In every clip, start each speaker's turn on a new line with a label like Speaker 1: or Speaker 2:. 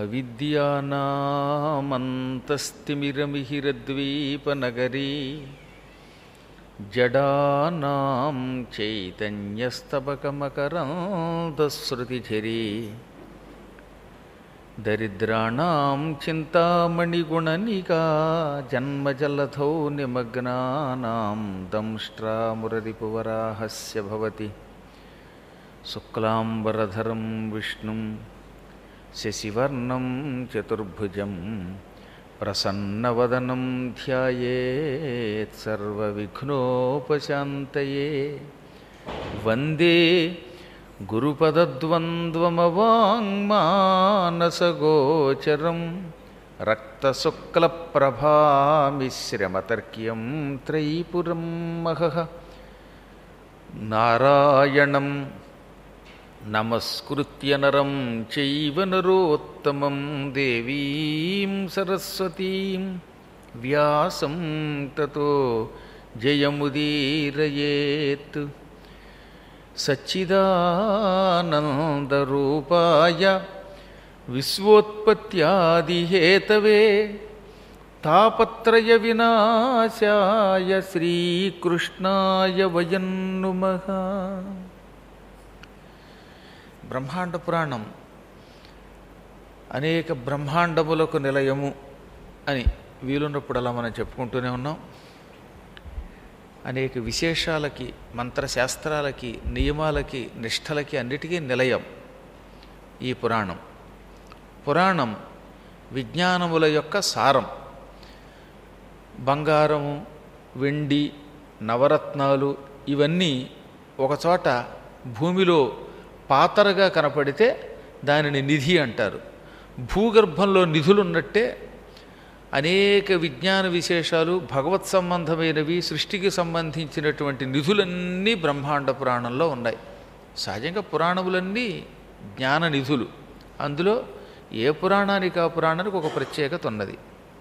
Speaker 1: అవిద్యానామంతస్తిమిరమిహిరద్వీపనగరీ జడానాం చైతన్యస్తబకమకరందశ్రుతిఝరీ దరిద్రాణం చింతామణిగుణనికా జన్మజలధౌ నిమగ్నానాం దంష్ట్రామురరిపువరాహస్య భవతి శుక్లాంబరధరం విష్ణుం శశివర్ణం చతుర్భుజం ప్రసన్నవదనం ధ్యాయేత్ సర్వవిఘ్నోపశాంతయే వందే గురుపదద్వంద్వమవాంగ్మానసగోచరం రక్తశుక్లప్రభామిశ్రమతర్క్యం త్రైపురం మహః నారాయణం నమస్కృత్య నరం చైవ నరోత్తమం దేవీం సరస్వతీం వ్యాసం తతో జయముదీరయేత్. సచ్చిదానందరూపాయ విశ్వోత్పత్యాదిహేతవే తాపత్రయ వినాశాయ శ్రీకృష్ణాయ వయం నుమః. బ్రహ్మాండ పురాణం అనేక బ్రహ్మాండములకు నిలయము అని వీలున్నప్పుడు అలా మనం చెప్పుకుంటూనే ఉన్నాం. అనేక విశేషాలకి, మంత్రశాస్త్రాలకి, నియమాలకి, నిష్ఠలకి అన్నిటికీ నిలయం ఈ పురాణం. పురాణం విజ్ఞానముల యొక్క సారం. బంగారము, వెండి, నవరత్నాలు ఇవన్నీ ఒకచోట భూమిలో పాతరగా కనపడితే దానిని నిధి అంటారు. భూగర్భంలో నిధులున్నట్టే అనేక విజ్ఞాన విశేషాలు, భగవత్ సంబంధమైనవి, సృష్టికి సంబంధించినటువంటి నిధులన్నీ బ్రహ్మాండ పురాణంలో ఉన్నాయి. సహజంగా పురాణములన్నీ జ్ఞాన నిధులు. అందులో ఏ పురాణానికి ఆ పురాణానికి ఒక ప్రత్యేకత ఉన్నది.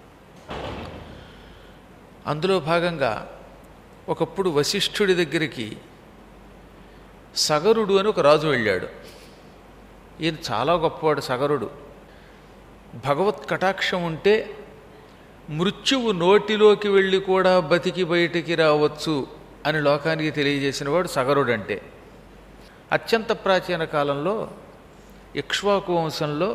Speaker 1: అందులో భాగంగా ఒకప్పుడు వశిష్ఠుడి దగ్గరికి సగరుడు అని ఒక రాజు వెళ్ళాడు. ఈయన చాలా గొప్పవాడు సగరుడు. భగవత్ కటాక్షం ఉంటే మృత్యువు నోటిలోకి వెళ్ళి కూడా బతికి బయటికి రావచ్చు అని లోకానికి తెలియజేసిన వాడు సగరుడు. అంటే అత్యంత ప్రాచీన కాలంలో ఇక్ష్వాకు వంశంలో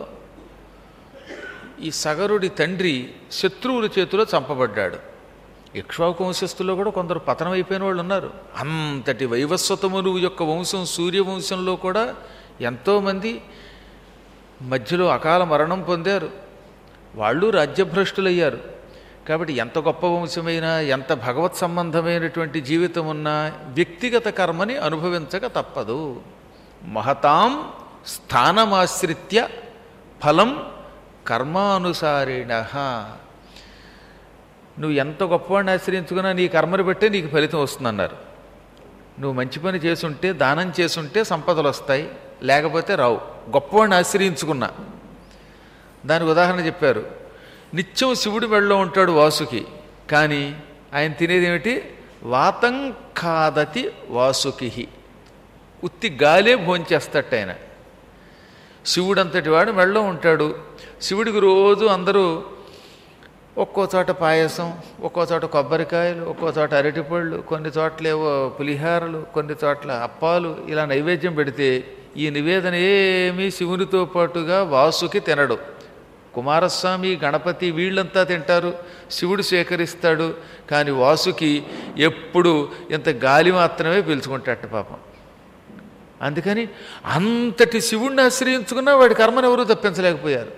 Speaker 1: ఈ సగరుడి తండ్రి శత్రువుల చేతిలో చంపబడ్డాడు. ఇక్ష్వాకు వంశస్థుల్లో కూడా కొందరు పతనం అయిపోయిన వాళ్ళు ఉన్నారు. అంతటి వైవస్వతమును యొక్క వంశం సూర్యవంశంలో కూడా ఎంతోమంది మధ్యలో అకాల మరణం పొందారు. వాళ్ళు రాజ్యభ్రష్టులయ్యారు. కాబట్టి ఎంత గొప్ప వంశమైనా, ఎంత భగవత్ సంబంధమైనటువంటి జీవితం ఉన్నా వ్యక్తిగత కర్మని అనుభవించక తప్పదు. మహతాం స్థానమాశ్రిత్య ఫలం కర్మానుసారిణ. నువ్వు ఎంత గొప్పవాడిని ఆశ్రయించుకున్నా నీ కర్మను బట్టే నీకు ఫలితం వస్తుందన్నారు. నువ్వు మంచి పని చేసుంటే, దానం చేసుంటే సంపదలు వస్తాయి, లేకపోతే రావు. గొప్పవాడిని ఆశ్రయించుకున్నా. దానికి ఉదాహరణ చెప్పారు. నిత్యం శివుడి మెడలో ఉంటాడు వాసుకి, కానీ ఆయన తినేది ఏమిటి? వాతం ఖాదతి వాసుకి. ఉత్తి గాలే భోంచేస్తట ఆయన. శివుడంతటి వాడు మెడలో ఉంటాడు. శివుడికి రోజు అందరూ ఒక్కో చోట పాయసం, ఒక్కో చోట కొబ్బరికాయలు, ఒక్కో చోట అరటిపళ్ళు, కొన్ని చోట్లేవో పులిహారలు, కొన్ని చోట్ల అప్పాలు, ఇలా నైవేద్యం పెడితే ఈ నివేదన ఏమీ శివునితో పాటుగా వాసుకి తినడు. కుమారస్వామి, గణపతి వీళ్ళంతా తింటారు, శివుడు స్వీకరిస్తాడు. కానీ వాసుకి ఎప్పుడు ఇంత గాలి మాత్రమే పీల్చుకుంటాట పాపం. అందుకని అంతటి శివుణ్ణి ఆశ్రయించుకున్నా వాడి కర్మను ఎవరూ తప్పించలేకపోయారు.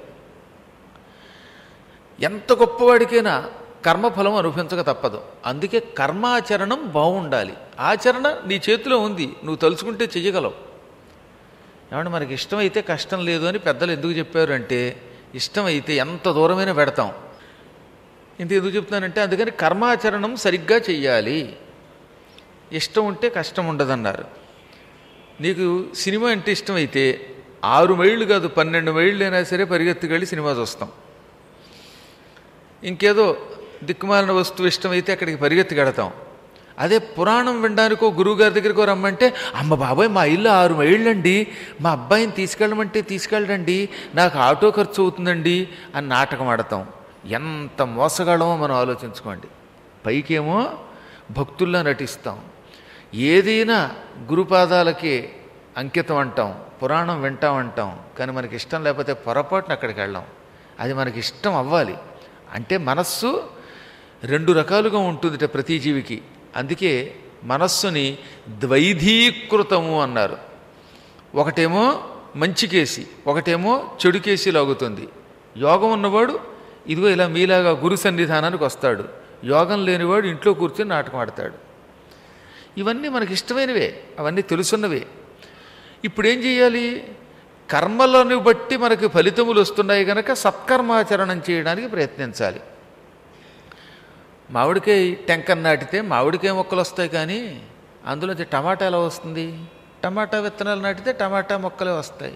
Speaker 1: ఎంత గొప్పవాడికైనా కర్మఫలం అనుభవించక తప్పదు. అందుకే కర్మాచరణం బాగుండాలి. ఆచరణ నీ చేతిలో ఉంది, నువ్వు తలుచుకుంటే చెయ్యగలవు. ఏమంటే మనకి ఇష్టమైతే కష్టం లేదు అని పెద్దలు ఎందుకు చెప్పారు అంటే, ఇష్టమైతే ఎంత దూరమైనా పెడతాం. ఇంత ఎందుకు చెప్తున్నానంటే, అందుకని కర్మాచరణం సరిగ్గా చెయ్యాలి. ఇష్టం ఉంటే కష్టం ఉండదన్నారు. నీకు సినిమా అంటే ఇష్టమైతే 6 మైళ్ళు కాదు 12 మైళ్ళు అయినా సరే పరిగెత్తుకెళ్ళి సినిమా చూస్తాం. ఇంకేదో దిక్కుమాలిన వస్తువు ఇష్టమైతే అక్కడికి పరిగెత్తుకెడతాం. అదే పురాణం వినడానికో గురువుగారి దగ్గరికో రమ్మంటే, అమ్మ బాబాయ్ మా ఇల్లు 6 మైళ్ళండి, మా అబ్బాయిని తీసుకెళ్ళమంటే తీసుకెళ్ళండి, నాకు ఆటో ఖర్చు అవుతుందండి అని నాటకం ఆడతాం. ఎంత మోసగాళ్ళమో మనం ఆలోచించుకోండి. పైకేమో భక్తుల్లా నటిస్తాం, ఏదైనా గురుపాదాలకి అంకితం అంటాం, పురాణం వింటామంటాం. కానీ మనకి ఇష్టం లేకపోతే పొరపాటున అక్కడికి వెళ్ళాం. అది మనకి ఇష్టం అవ్వాలి అంటే మనస్సు 2 రకాలుగా ఉంటుందిట ప్రతి జీవికి. అందుకే మనస్సుని ద్వైధీకృతము అన్నారు. ఒకటేమో మంచి కేసి, ఒకటేమో చెడు కేసి లాగుతుంది. యోగం ఉన్నవాడు ఇదిగో ఇలా మీలాగా గురు సన్నిధానానికి వస్తాడు, యోగం లేనివాడు ఇంట్లో కూర్చొని నాటకం ఆడతాడు. ఇవన్నీ మనకి ఇష్టమైనవే, అవన్నీ తెలుసున్నవే. ఇప్పుడేం చేయాలి? కర్మలను బట్టి మనకి ఫలితములు వస్తున్నాయి కనుక సత్కర్మాచరణం చేయడానికి ప్రయత్నించాలి. మామిడికాయ టెంకన్ నాటితే మామిడికాయ మొక్కలు వస్తాయి, కానీ అందులోంచి టమాటా ఎలా వస్తుంది? టమాటా విత్తనాలు నాటితే టమాటా మొక్కలే వస్తాయి.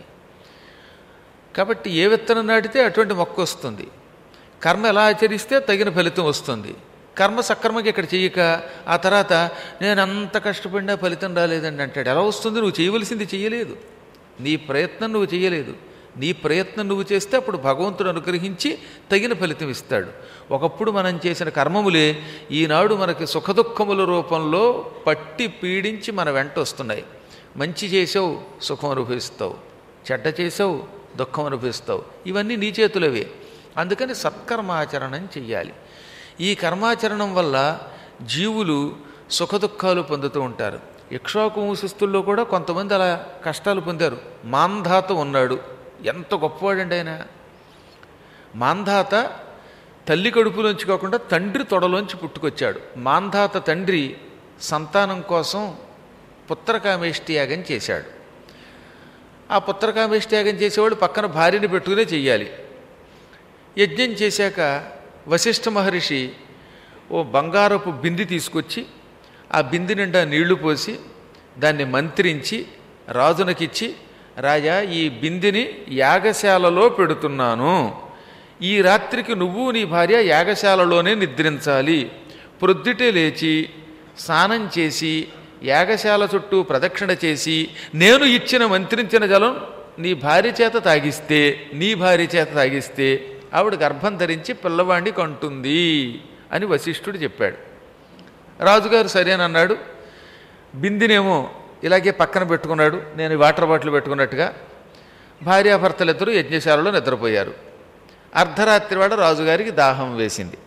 Speaker 1: కాబట్టి ఏ విత్తనం నాటితే అటువంటి మొక్క వస్తుంది. కర్మ ఎలా ఆచరిస్తే తగిన ఫలితం వస్తుంది. కర్మ సక్రమంగా ఇక్కడ చెయ్యక ఆ తర్వాత నేను అంత కష్టపడినా ఫలితం రాలేదండి అంటాడు. ఎలా వస్తుంది? నువ్వు చేయవలసింది చెయ్యలేదు, నీ ప్రయత్నం నువ్వు చెయ్యలేదు. నీ ప్రయత్నం నువ్వు చేస్తే అప్పుడు భగవంతుడు అనుగ్రహించి తగిన ఫలితం ఇస్తాడు. ఒకప్పుడు మనం చేసిన కర్మములే ఈనాడు మనకి సుఖదుఖముల రూపంలో పట్టి పీడించి మన వెంట వస్తున్నాయి. మంచి చేసావు సుఖం అనుభవిస్తావు, చెడ్డ చేసావు దుఃఖం అనుభవిస్తావు. ఇవన్నీ నీ చేతులవే. అందుకని సత్కర్మాచరణం చెయ్యాలి. ఈ కర్మాచరణం వల్ల జీవులు సుఖదుఖాలు పొందుతూ ఉంటారు. ఇక్ష్వాకు వంశస్థుల్లో కూడా కొంతమంది అలా కష్టాలు పొందారు. మాంధాత ఉన్నాడు, ఎంత గొప్పవాడండి ఆయన. మాంధాత తల్లి కడుపులోంచి కాకుండా తండ్రి తొడలోంచి పుట్టుకొచ్చాడు. మాంధాత తండ్రి సంతానం కోసం పుత్రకామేష్టి యాగం చేశాడు. ఆ పుత్రకామేష్టి యాగం చేసేవాడు పక్కన భార్యని పెట్టుకునే చెయ్యాలి. యజ్ఞం చేశాక వశిష్ఠ మహర్షి ఓ బంగారపు బింది తీసుకొచ్చి ఆ బింది నిండా నీళ్లు పోసి దాన్ని మంత్రించి రాజునకిచ్చి, రాజా ఈ బిందిని యాగశాలలో పెడుతున్నాను, ఈ రాత్రికి నువ్వు నీ భార్య యాగశాలలోనే నిద్రించాలి, ప్రొద్దుటే లేచి స్నానం చేసి యాగశాల చుట్టూ ప్రదక్షిణ చేసి నేను ఇచ్చిన మంత్రించిన జలం నీ భార్య చేత తాగిస్తే ఆవిడ గర్భం ధరించి పిల్లవాడిని కంటుంది అని వశిష్ఠుడు చెప్పాడు. రాజుగారు సరేనన్నాడు. బిందినేమో ఇలాగే పక్కన పెట్టుకున్నాడు, నేను వాటర్ బాటిల్ పెట్టుకున్నట్టుగా. భార్యాభర్తలిద్దరూ యజ్ఞశాలలో నిద్రపోయారు. అర్ధరాత్రి వాడ రాజుగారికి దాహం వేసింది.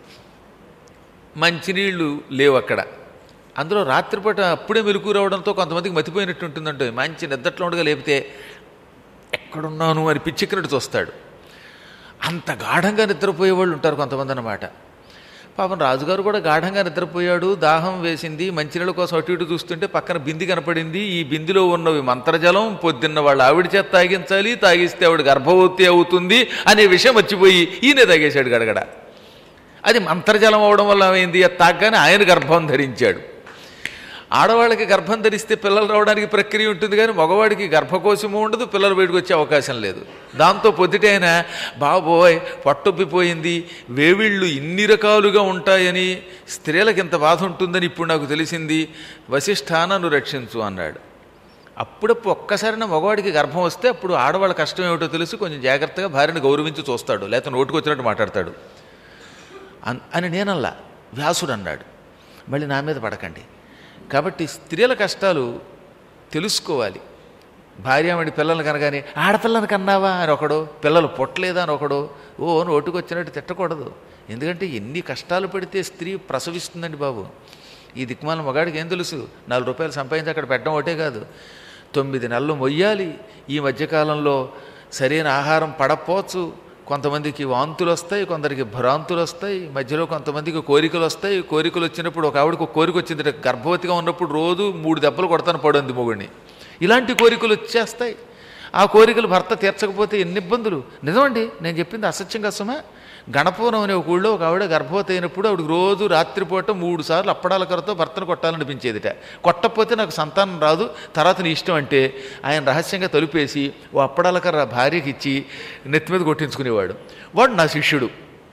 Speaker 1: మంచినీళ్లు లేవు అక్కడ. అందులో రాత్రిపూట అప్పుడే మెలకు రావడంతో కొంతమందికి మతిపోయినట్టు ఉంటుందంటే, మంచి నిద్రలో ఉండగా లేపితే ఎక్కడున్నాను అని పిచ్చెక్కినట్టు చూస్తాడు. అంత గాఢంగా నిద్రపోయేవాళ్ళు ఉంటారు కొంతమంది అన్నమాట. పాపం రాజుగారు కూడా గాఢంగా నిద్రపోయాడు, దాహం వేసింది, మంచినీళ్ళ కోసం అటు ఇటు చూస్తుంటే పక్కన బింది కనపడింది. ఈ బిందిలో ఉన్నవి మంత్రజలం, పొద్దున్న వాళ్ళు ఆవిడ చేత తాగించాలి, తాగిస్తే ఆవిడ గర్భవతి అవుతుంది అనే విషయం మర్చిపోయి ఈయనే తాగేశాడు గడగడ. అది మంత్రజలం అవడం వల్ల ఏమైంది? అది తాగ్గానే ఆయన గర్భం ధరించాడు. ఆడవాళ్ళకి గర్భం ధరిస్తే పిల్లలు రావడానికి ప్రక్రియ ఉంటుంది, కానీ మగవాడికి గర్భకోశము ఉండదు, పిల్లలు బయటకు వచ్చే అవకాశం లేదు. దాంతో పొద్దుటే ఆయన బాబోయ్ పొట్టొప్పిపోయింది, వేవిళ్ళు ఇన్ని రకాలుగా ఉంటాయని, స్త్రీలకు ఇంత బాధ ఉంటుందని ఇప్పుడు నాకు తెలిసింది, వశిష్ఠానను రక్షించు అన్నాడు. అప్పుడప్పుడు ఒక్కసారైనా మగవాడికి గర్భం వస్తే అప్పుడు ఆడవాళ్ళ కష్టం ఏమిటో తెలిసి కొంచెం జాగ్రత్తగా భార్యను గౌరవించి చూస్తాడు, లేకపోతే నోటుకు వచ్చినట్టు మాట్లాడతాడు అని నేనల్లా. వ్యాసుడు అన్నాడు, మళ్ళీ నా మీద పడకండి. కాబట్టి స్త్రీల కష్టాలు తెలుసుకోవాలి. భార్యామడి పిల్లలు కనగానే ఆడపిల్లని కన్నావా అని ఒకడు, పిల్లలు పుట్టలేదా అని ఒకడు, నోటుకు వచ్చినట్టు తిట్టకూడదు. ఎందుకంటే ఎన్ని కష్టాలు పడితే స్త్రీ ప్రసవిస్తుందండి బాబు. ఈ దిక్కుమాల మగాడికి ఏం తెలుసు? 4 రూపాయలు సంపాదించి అక్కడ పెట్టడం ఒకటే కాదు, 9 నెలలు మొయ్యాలి. ఈ మధ్యకాలంలో సరైన ఆహారం పడపోవచ్చు, కొంతమందికి వాంతులు వస్తాయి, కొందరికి భ్రాంతులు వస్తాయి, మధ్యలో కొంతమందికి కోరికలు వస్తాయి. కోరికలు వచ్చినప్పుడు ఒక ఆవిడకు కోరిక వచ్చింది, గర్భవతిగా ఉన్నప్పుడు రోజు 3 దెబ్బలు కొడతాను పడుంది మొగుడిని. ఇలాంటి కోరికలు వచ్చేస్తాయి. ఆ కోరికలు భర్త తీర్చకపోతే ఎన్ని ఇబ్బందులు. నిజమండి, నేను చెప్పింది అసత్యం కోసమా? గణపవనం అనే ఒక ఊళ్ళో ఒక ఆవిడ గర్భవతి అయినప్పుడు ఆవిడకి రోజు రాత్రిపూట 3 సార్లు అప్పడాల కర్రతో భర్తను కొట్టాలనిపించేదిట. కొట్టకపోతే నాకు సంతానం రాదు, తర్వాత నీ ఇష్టం అంటే ఆయన రహస్యంగా తలుపేసి ఓ అప్పడాల కర్ర భార్యకి ఇచ్చి నెత్తి మీద కొట్టించుకునేవాడు. వాడు నా శిష్యుడు.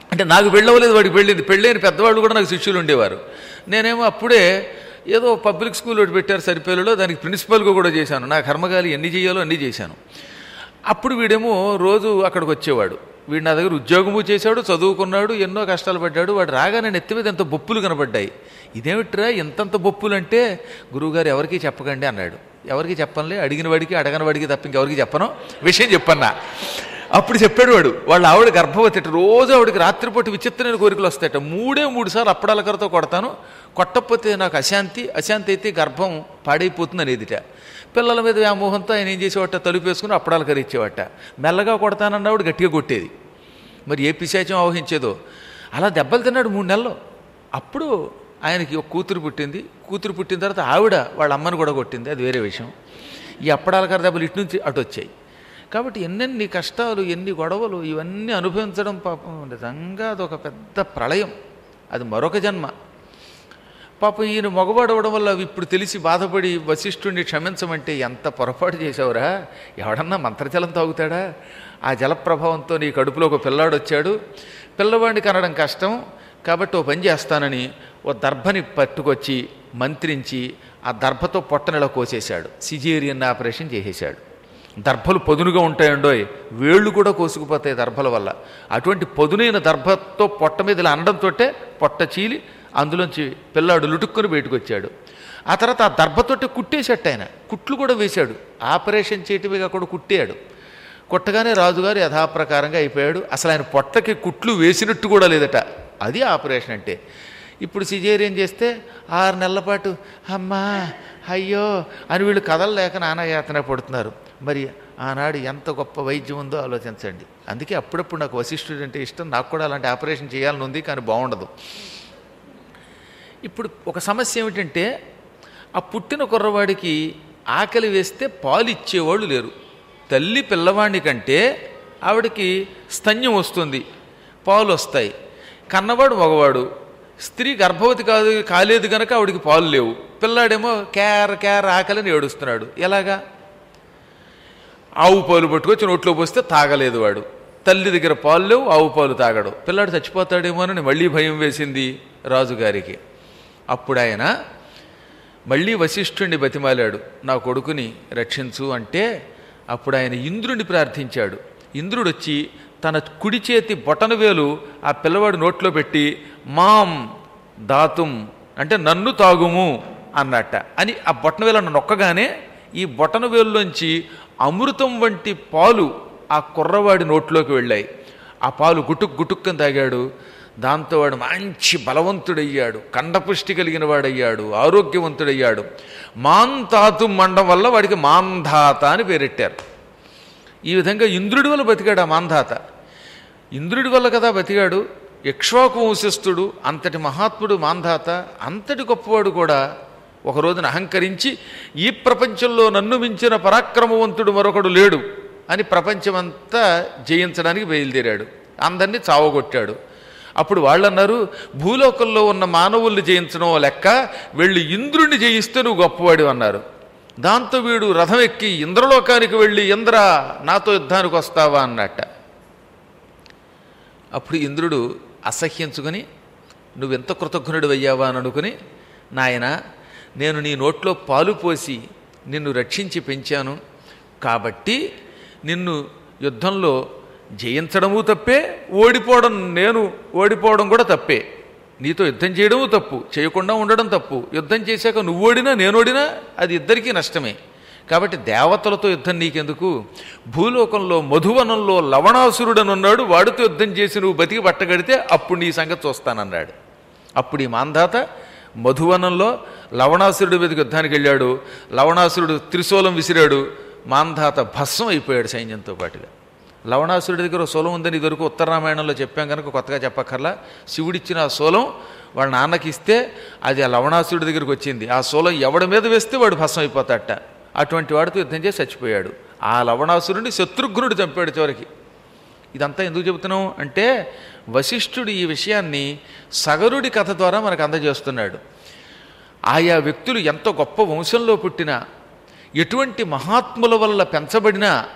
Speaker 1: అంటే నాకు పెళ్ళవలేదు, వాడికి పెళ్ళింది. పెళ్ళైన పెద్దవాళ్ళు కూడా నాకు శిష్యులు ఉండేవారు. నేనేమో అప్పుడే ఏదో పబ్లిక్ స్కూల్ ఒకటి పెట్టారు సరిపేరులో, దానికి ప్రిన్సిపల్గా కూడా చేశాను. నా కర్మగాలి ఎన్ని చేయాలో అన్నీ చేశాను. అప్పుడు వీడేమో రోజు అక్కడికి వచ్చేవాడు. వీడు నా దగ్గర ఉద్యోగము చేశాడు, చదువుకున్నాడు, ఎన్నో కష్టాలు పడ్డాడు. వాడు రాగానే నెత్తి మీద ఎంత బొప్పులు కనబడ్డాయి. ఇదేమిట్రా ఇంతంత బొప్పులు అంటే, గురువుగారు ఎవరికీ చెప్పకండి అన్నాడు. ఎవరికి చెప్పనులే, అడిగిన వాడికి అడగని వాడికి తప్ప ఇంకెవరికి చెప్పను, విషయం చెప్పన్నా. అప్పుడు చెప్పాడు వాడు, వాళ్ళ ఆవిడ గర్భవతి, రోజు ఆవిడకి రాత్రిపూట విచిత్రమైన కోరికలు వస్తాయట. 3 సార్లు అప్పడాల కర్రతో కొడతాను, కొట్టకపోతే నాకు అశాంతి, అశాంతి అయితే గర్భం పాడైపోతుంది అనేదిట. పిల్లల మీద వ్యామోహంతో ఆయన ఏం చేసేవాట, తలుపు వేసుకుని అప్పడాల కర్ర ఇచ్చేవాట. మెల్లగా కొడతానన్నవాడు గట్టిగా కొట్టేది. మరి ఏ పిశాచం ఆవహించేదో. అలా దెబ్బలు తిన్నాడు 3 నెలలు. అప్పుడు ఆయనకి ఒక కూతురు పుట్టింది. కూతురు పుట్టిన తర్వాత ఆవిడ వాళ్ళ అమ్మని కూడా కొట్టింది, అది వేరే విషయం. ఈ అప్పడాల కర్ర దెబ్బలు ఇటు నుంచి అటు వచ్చాయి. కాబట్టి ఎన్నెన్ని కష్టాలు, ఎన్ని గొడవలు, ఇవన్నీ అనుభవించడం పాపం నిజంగా అదొక పెద్ద ప్రళయం. అది మరొక జన్మ. పాపం ఈయన మగవాడు అవ్వడం వల్ల ఇప్పుడు తెలిసి బాధపడి వశిష్ఠుడిని క్షమించమంటే, ఎంత పొరపాటు చేశావురా, ఎవడన్నా మంత్రజలం తాగుతాడా? ఆ జలప్రభావంతో నీ కడుపులో ఒక పిల్లాడు వచ్చాడు, పిల్లవాడిని కనడం కష్టం, కాబట్టి ఓ పని చేస్తానని ఓ దర్భని పట్టుకొచ్చి మంత్రించి ఆ దర్భతో పొట్టనెలా కోసేశాడు. సిజేరియన్ ఆపరేషన్ చేసేశాడు. దర్భలు పదునుగా ఉంటాయండోయ్, వేళ్ళు కూడా కోసుకుపోతాయి దర్భల వల్ల. అటువంటి పదునైన దర్భతో పొట్ట మీద ఇలా అనడంతో పొట్ట చీలి అందులోంచి పిల్లాడు లుటుక్కుని బయటకు వచ్చాడు. ఆ తర్వాత ఆ దర్భతోటి కుట్టేసేట్టు ఆయన, కుట్లు కూడా వేశాడు. ఆపరేషన్ చేయటమేగా కూడా కుట్టాడు. కుట్టగానే రాజుగారు యథాప్రకారంగా అయిపోయాడు. అసలు ఆయన పొట్టకి కుట్లు వేసినట్టు కూడా లేదట. అది ఆపరేషన్ అంటే. ఇప్పుడు సిజేరియన్ చేస్తే 6 నెలల పాటు అమ్మా అయ్యో అని వీళ్ళు కదలలేక నానాయాతన పడుతున్నారు. మరి ఆనాడు ఎంత గొప్ప వైద్యం ఉందో ఆలోచించండి. అందుకే అప్పుడప్పుడు నాకు వశిష్ఠుడు అంటే ఇష్టం. నాకు కూడా అలాంటి ఆపరేషన్ చేయాలని ఉంది, కానీ బాగుండదు. ఇప్పుడు ఒక సమస్య ఏమిటంటే, ఆ పుట్టిన కుర్రవాడికి ఆకలి వేస్తే పాలు ఇచ్చేవాళ్ళు లేరు. తల్లి పిల్లవాడి కంటే ఆవిడకి స్తన్యం వస్తుంది, పాలు వస్తాయి. కన్నవాడు మగవాడు, స్త్రీ గర్భవతి కాలేదు కనుక ఆవిడికి పాలు లేవు. పిల్లాడేమో కేర్ ఆకలిని ఏడుస్తున్నాడు. ఎలాగా? ఆవు పాలు పట్టుకొచ్చి నోట్లో పోస్తే తాగలేదు వాడు. తల్లి దగ్గర పాలు లేవు, ఆవు పాలు తాగడు. పిల్లాడు చచ్చిపోతాడేమో అని మళ్ళీ భయం వేసింది రాజుగారికి. అప్పుడు ఆయన మళ్ళీ వశిష్ఠుడిని బతిమాలాడు, నా కొడుకుని రక్షించు అంటే. అప్పుడు ఆయన ఇంద్రుడిని ప్రార్థించాడు. ఇంద్రుడు వచ్చి తన కుడి చేతి బొటన వేలు ఆ పిల్లవాడు నోట్లో పెట్టి మాం దాతుం అంటే నన్ను తాగుము అన్నట్ట అని ఆ బొటన వేలను నొక్కగానే ఈ బొటన వేలులోంచి అమృతం వంటి పాలు ఆ కుర్రవాడి నోట్లోకి వెళ్ళాయి. ఆ పాలు గుటుక్కని తాగాడు. దాంతో వాడు మంచి బలవంతుడయ్యాడు, కండపుష్టి కలిగిన వాడయ్యాడు, ఆరోగ్యవంతుడయ్యాడు. మాంతాతు మండం వల్ల వాడికి మాంధాత అని పేరెట్టారు. ఈ విధంగా ఇంద్రుడి వల్ల బతికాడు ఆ మాంధాత. ఇంద్రుడి వల్ల కదా బతికాడు. ఇక్ష్వాకు వంశస్థుడు, అంతటి మహాత్ముడు మాంధాత. అంతటి గొప్పవాడు కూడా ఒక రోజున అహంకరించి ఈ ప్రపంచంలో నన్ను మించిన పరాక్రమవంతుడు మరొకడు లేడు అని ప్రపంచమంతా జయించడానికి బయలుదేరాడు. అందరినీ చావగొట్టాడు. అప్పుడు వాళ్ళన్నారు, భూలోకంలో ఉన్న మానవుల్ని జయించడం లెక్క, వెళ్ళి ఇంద్రుణ్ణి జయిస్తే నువ్వు గొప్పవాడు అన్నారు. దాంతో వీడు రథం ఎక్కి ఇంద్రలోకానికి వెళ్ళి, ఇంద్ర నాతో యుద్ధానికి వస్తావా అన్నట్ట. అప్పుడు ఇంద్రుడు అసహ్యించుకొని, నువ్వెంత కృతజ్ఞుడు అయ్యావా అని అనుకుని, నాయన నేను నీ నోట్లో పాలు పోసి నిన్ను రక్షించి పెంచాను కాబట్టి నిన్ను యుద్ధంలో జయించడము తప్పే, ఓడిపోవడం కూడా తప్పే. నీతో యుద్ధం చేయడము తప్పు, చేయకుండా ఉండడం తప్పు. యుద్ధం చేశాక నువ్వు ఓడినా నేను ఓడినా అది ఇద్దరికీ నష్టమే. కాబట్టి దేవతలతో యుద్ధం నీకెందుకు? భూలోకంలో మధువనంలో లవణాసురుడనున్నాడు, వాడితో యుద్ధం చేసి నువ్వు బతికి పట్టగడితే అప్పుడు నీ సంగతి చూస్తానన్నాడు. అప్పుడు ఈ మాంధాత మధువనంలో లవణాసురుడి మీదకి యుద్ధానికి వెళ్ళాడు. లవణాసురుడు త్రిశూలం విసిరాడు. మాంధాత భస్మం అయిపోయాడు సైన్యంతో పాటుగా. లవణాసురుడి దగ్గర శూలం ఉందని ఇదివరకు ఉత్తరరామాయణంలో చెప్పాం కనుక కొత్తగా చెప్పక్కర్లా. శివుడిచ్చిన ఆ శూలం వాళ్ళ నాన్నకి ఇస్తే అది ఆ లవణాసురుడి దగ్గరికి వచ్చింది. ఆ శూలం ఎవడి మీద వేస్తే వాడు భస్మం అయిపోతాడట. అటువంటి వాడితో యుద్ధం చేసి చచ్చిపోయాడు. ఆ లవణాసురుడిని శత్రుఘ్నుడు చంపాడు చివరికి. ఇదంతా ఎందుకు చెబుతున్నాం అంటే, వశిష్ఠుడు ఈ విషయాన్ని సగరుడి కథ ద్వారా మనకు అందజేస్తున్నాడు. ఆయా వ్యక్తులు ఎంత గొప్ప వంశంలో పుట్టినా, ఎటువంటి మహాత్ముల వల్ల పెంచబడినా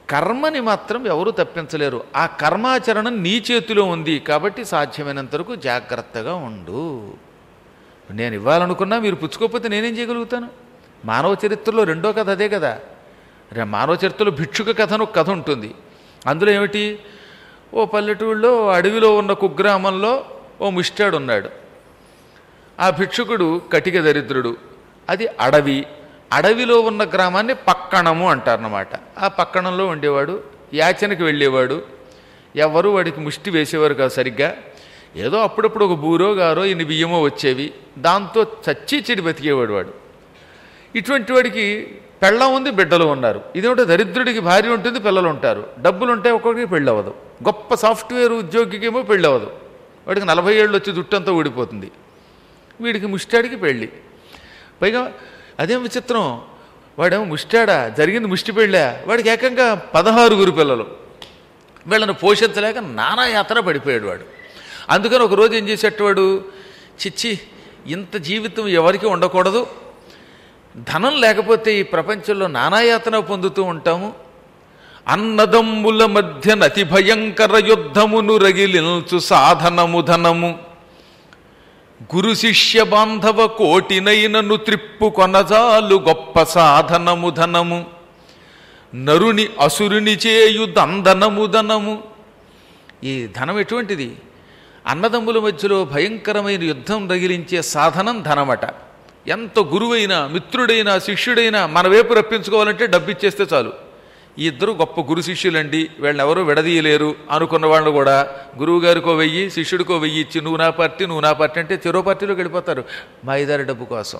Speaker 1: కర్మని మాత్రం ఎవరూ తప్పించలేరు. ఆ కర్మాచరణం నీ చేతిలో ఉంది కాబట్టి సాధ్యమైనంత వరకు జాగ్రత్తగా ఉండు. నేను ఇవ్వాలనుకున్నా మీరు పుచ్చుకోకపోతే నేనేం చేయగలుగుతాను? మానవ చరిత్రలో రెండో కథ అదే కదా. మానవ చరిత్రలో భిక్షుక కథ అని ఒక కథ ఉంటుంది. అందులో ఏమిటి, ఓ పల్లెటూళ్ళలో అడవిలో ఉన్న కుగ్రామంలో ఓ ముష్టాడు ఉన్నాడు. ఆ భిక్షుకుడు కటిక దరిద్రుడు. అది అడవి. అడవిలో ఉన్న గ్రామాన్ని పక్కణము అంటారన్నమాట. ఆ పక్కణంలో ఉండేవాడు, యాచనకి వెళ్ళేవాడు. ఎవరు వాడికి ముష్టి వేసేవారు కాదు సరిగ్గా. ఏదో అప్పుడప్పుడు ఒక బూరో గారో ఇన్ని బియ్యమో వచ్చేవి, దాంతో చచ్చి చెడి బతికేవాడు వాడు. ఇటువంటి వాడికి పెళ్ళం ఉంది, బిడ్డలు ఉన్నారు. ఇదేమిటో దరిద్రుడికి భార్య ఉంటుంది, పిల్లలు ఉంటారు, డబ్బులు ఉంటాయి, ఒక్కొక్కరికి పెళ్ళి అవ్వదు. గొప్ప సాఫ్ట్వేర్ ఉద్యోగికేమో పెళ్ళి అవ్వదు, వాడికి 40 ఏళ్ళు వచ్చి జుట్టంతా ఊడిపోతుంది. వీడికి ముష్టాడికి పెళ్ళి. పైగా అదేం విచిత్రం, వాడేమో ముష్టాడా, జరిగింది ముష్టి పెళ్ళా, వాడికి ఏకంగా 16 పిల్లలు. వీళ్ళని పోషించలేక నానా యాత్ర పడిపోయాడు వాడు. అందుకని ఒకరోజు ఏం చేసేటవాడు, చిచ్చి ఇంత జీవితం ఎవరికి ఉండకూడదు, ధనం లేకపోతే ఈ ప్రపంచంలో నానాయాతన పొందుతూ ఉంటాము, అన్నదమ్ముల మధ్య నతి భయంకర యుద్ధమును రగిలించు సాధనము ధనము, గురు శిష్య బాంధవ కోటినైనను త్రిప్పు కొనజాలు గొప్ప సాధనము ధనము, నరుని అసురుని చేయు దందనము ధనము. ఈ ధనం ఎటువంటిది? అన్నదమ్ముల మధ్యలో భయంకరమైన యుద్ధం రగిలించే సాధనం ధనమట. ఎంత గురువైనా, మిత్రుడైనా, శిష్యుడైనా మన వైపు రప్పించుకోవాలంటే డబ్బు ఇచ్చేస్తే చాలు. ఈ ఇద్దరు గొప్ప గురు శిష్యులండి, వీళ్ళని ఎవరూ విడదీయలేరు అనుకున్న వాళ్ళు కూడా గురువుగారికో 1000, శిష్యుడికో 1000 ఇచ్చి నువ్వు నా పార్టీ అంటే చెరో పార్టీలోకి వెళ్ళిపోతారు మా ఇదారి డబ్బు కోసం.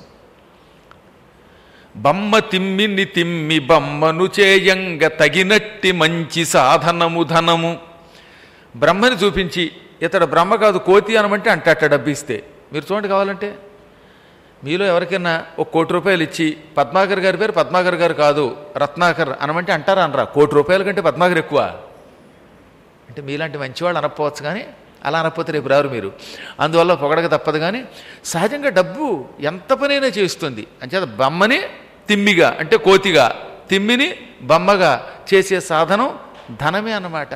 Speaker 1: బమ్మ తిమ్మిని తిమ్మి బమ్మను చేయంగ తగినట్టి మంచి సాధనము ధనము. బ్రహ్మని చూపించి ఇతడు బ్రహ్మ కాదు కోతి అనమంటే అంటట డబ్బు ఇస్తే. మీరు చూడండి, కావాలంటే మీలో ఎవరికైనా ఒక ₹1,00,00,000 ఇచ్చి పద్మాకర్ గారి పేరు పద్మాకర్ గారు కాదు రత్నాకర్ అనమంటే అంటారా అనరా? ₹1,00,00,000 కంటే పద్మాకర్ ఎక్కువ అంటే మీలాంటి మంచివాళ్ళు అనకపోవచ్చు, కానీ అలా అనకపోతే రేపు రారు మీరు. అందువల్ల పొగడక తప్పదు. కానీ సహజంగా డబ్బు ఎంత పనైనా చేస్తుంది. అంచేత బమ్మని తిమ్మిగా అంటే కోతిగా, తిమ్మిని బమ్మగా చేసే సాధనం ధనమే అన్నమాట.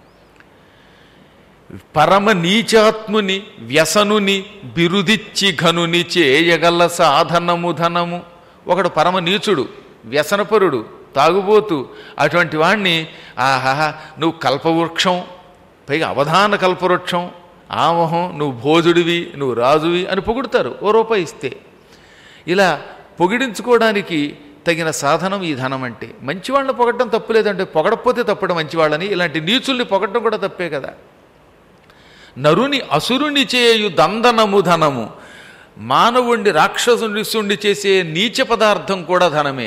Speaker 1: పరమ నీచాత్ముని వ్యసనుని బిరుదిచ్చి ఘనుని చేయగల సాధనము ధనము. ఒకడు పరమ నీచుడు, వ్యసనపరుడు, తాగుబోతు, అటువంటి వాణ్ణి ఆహా నువ్వు కల్పవృక్షం, పైగా అవధాన కల్పవృక్షం, ఆమోహం, నువ్వు భోజుడివి, నువ్వు రాజువి అని పొగుడుతారు ₹1 ఇస్తే. ఇలా పొగిడించుకోవడానికి తగిన సాధనం ఈ ధనం అంటే. మంచివాళ్ళని పొగడటం తప్పులేదంటే, పొగడపోతే తప్పడం మంచివాళ్ళని. ఇలాంటి నీచుల్ని పొగడటం కూడా తప్పే కదా. నరుని అసురుని చేయు దందనము ధనము. మానవుణ్ణి రాక్షసుని చేసే నీచ పదార్థం కూడా ధనమే.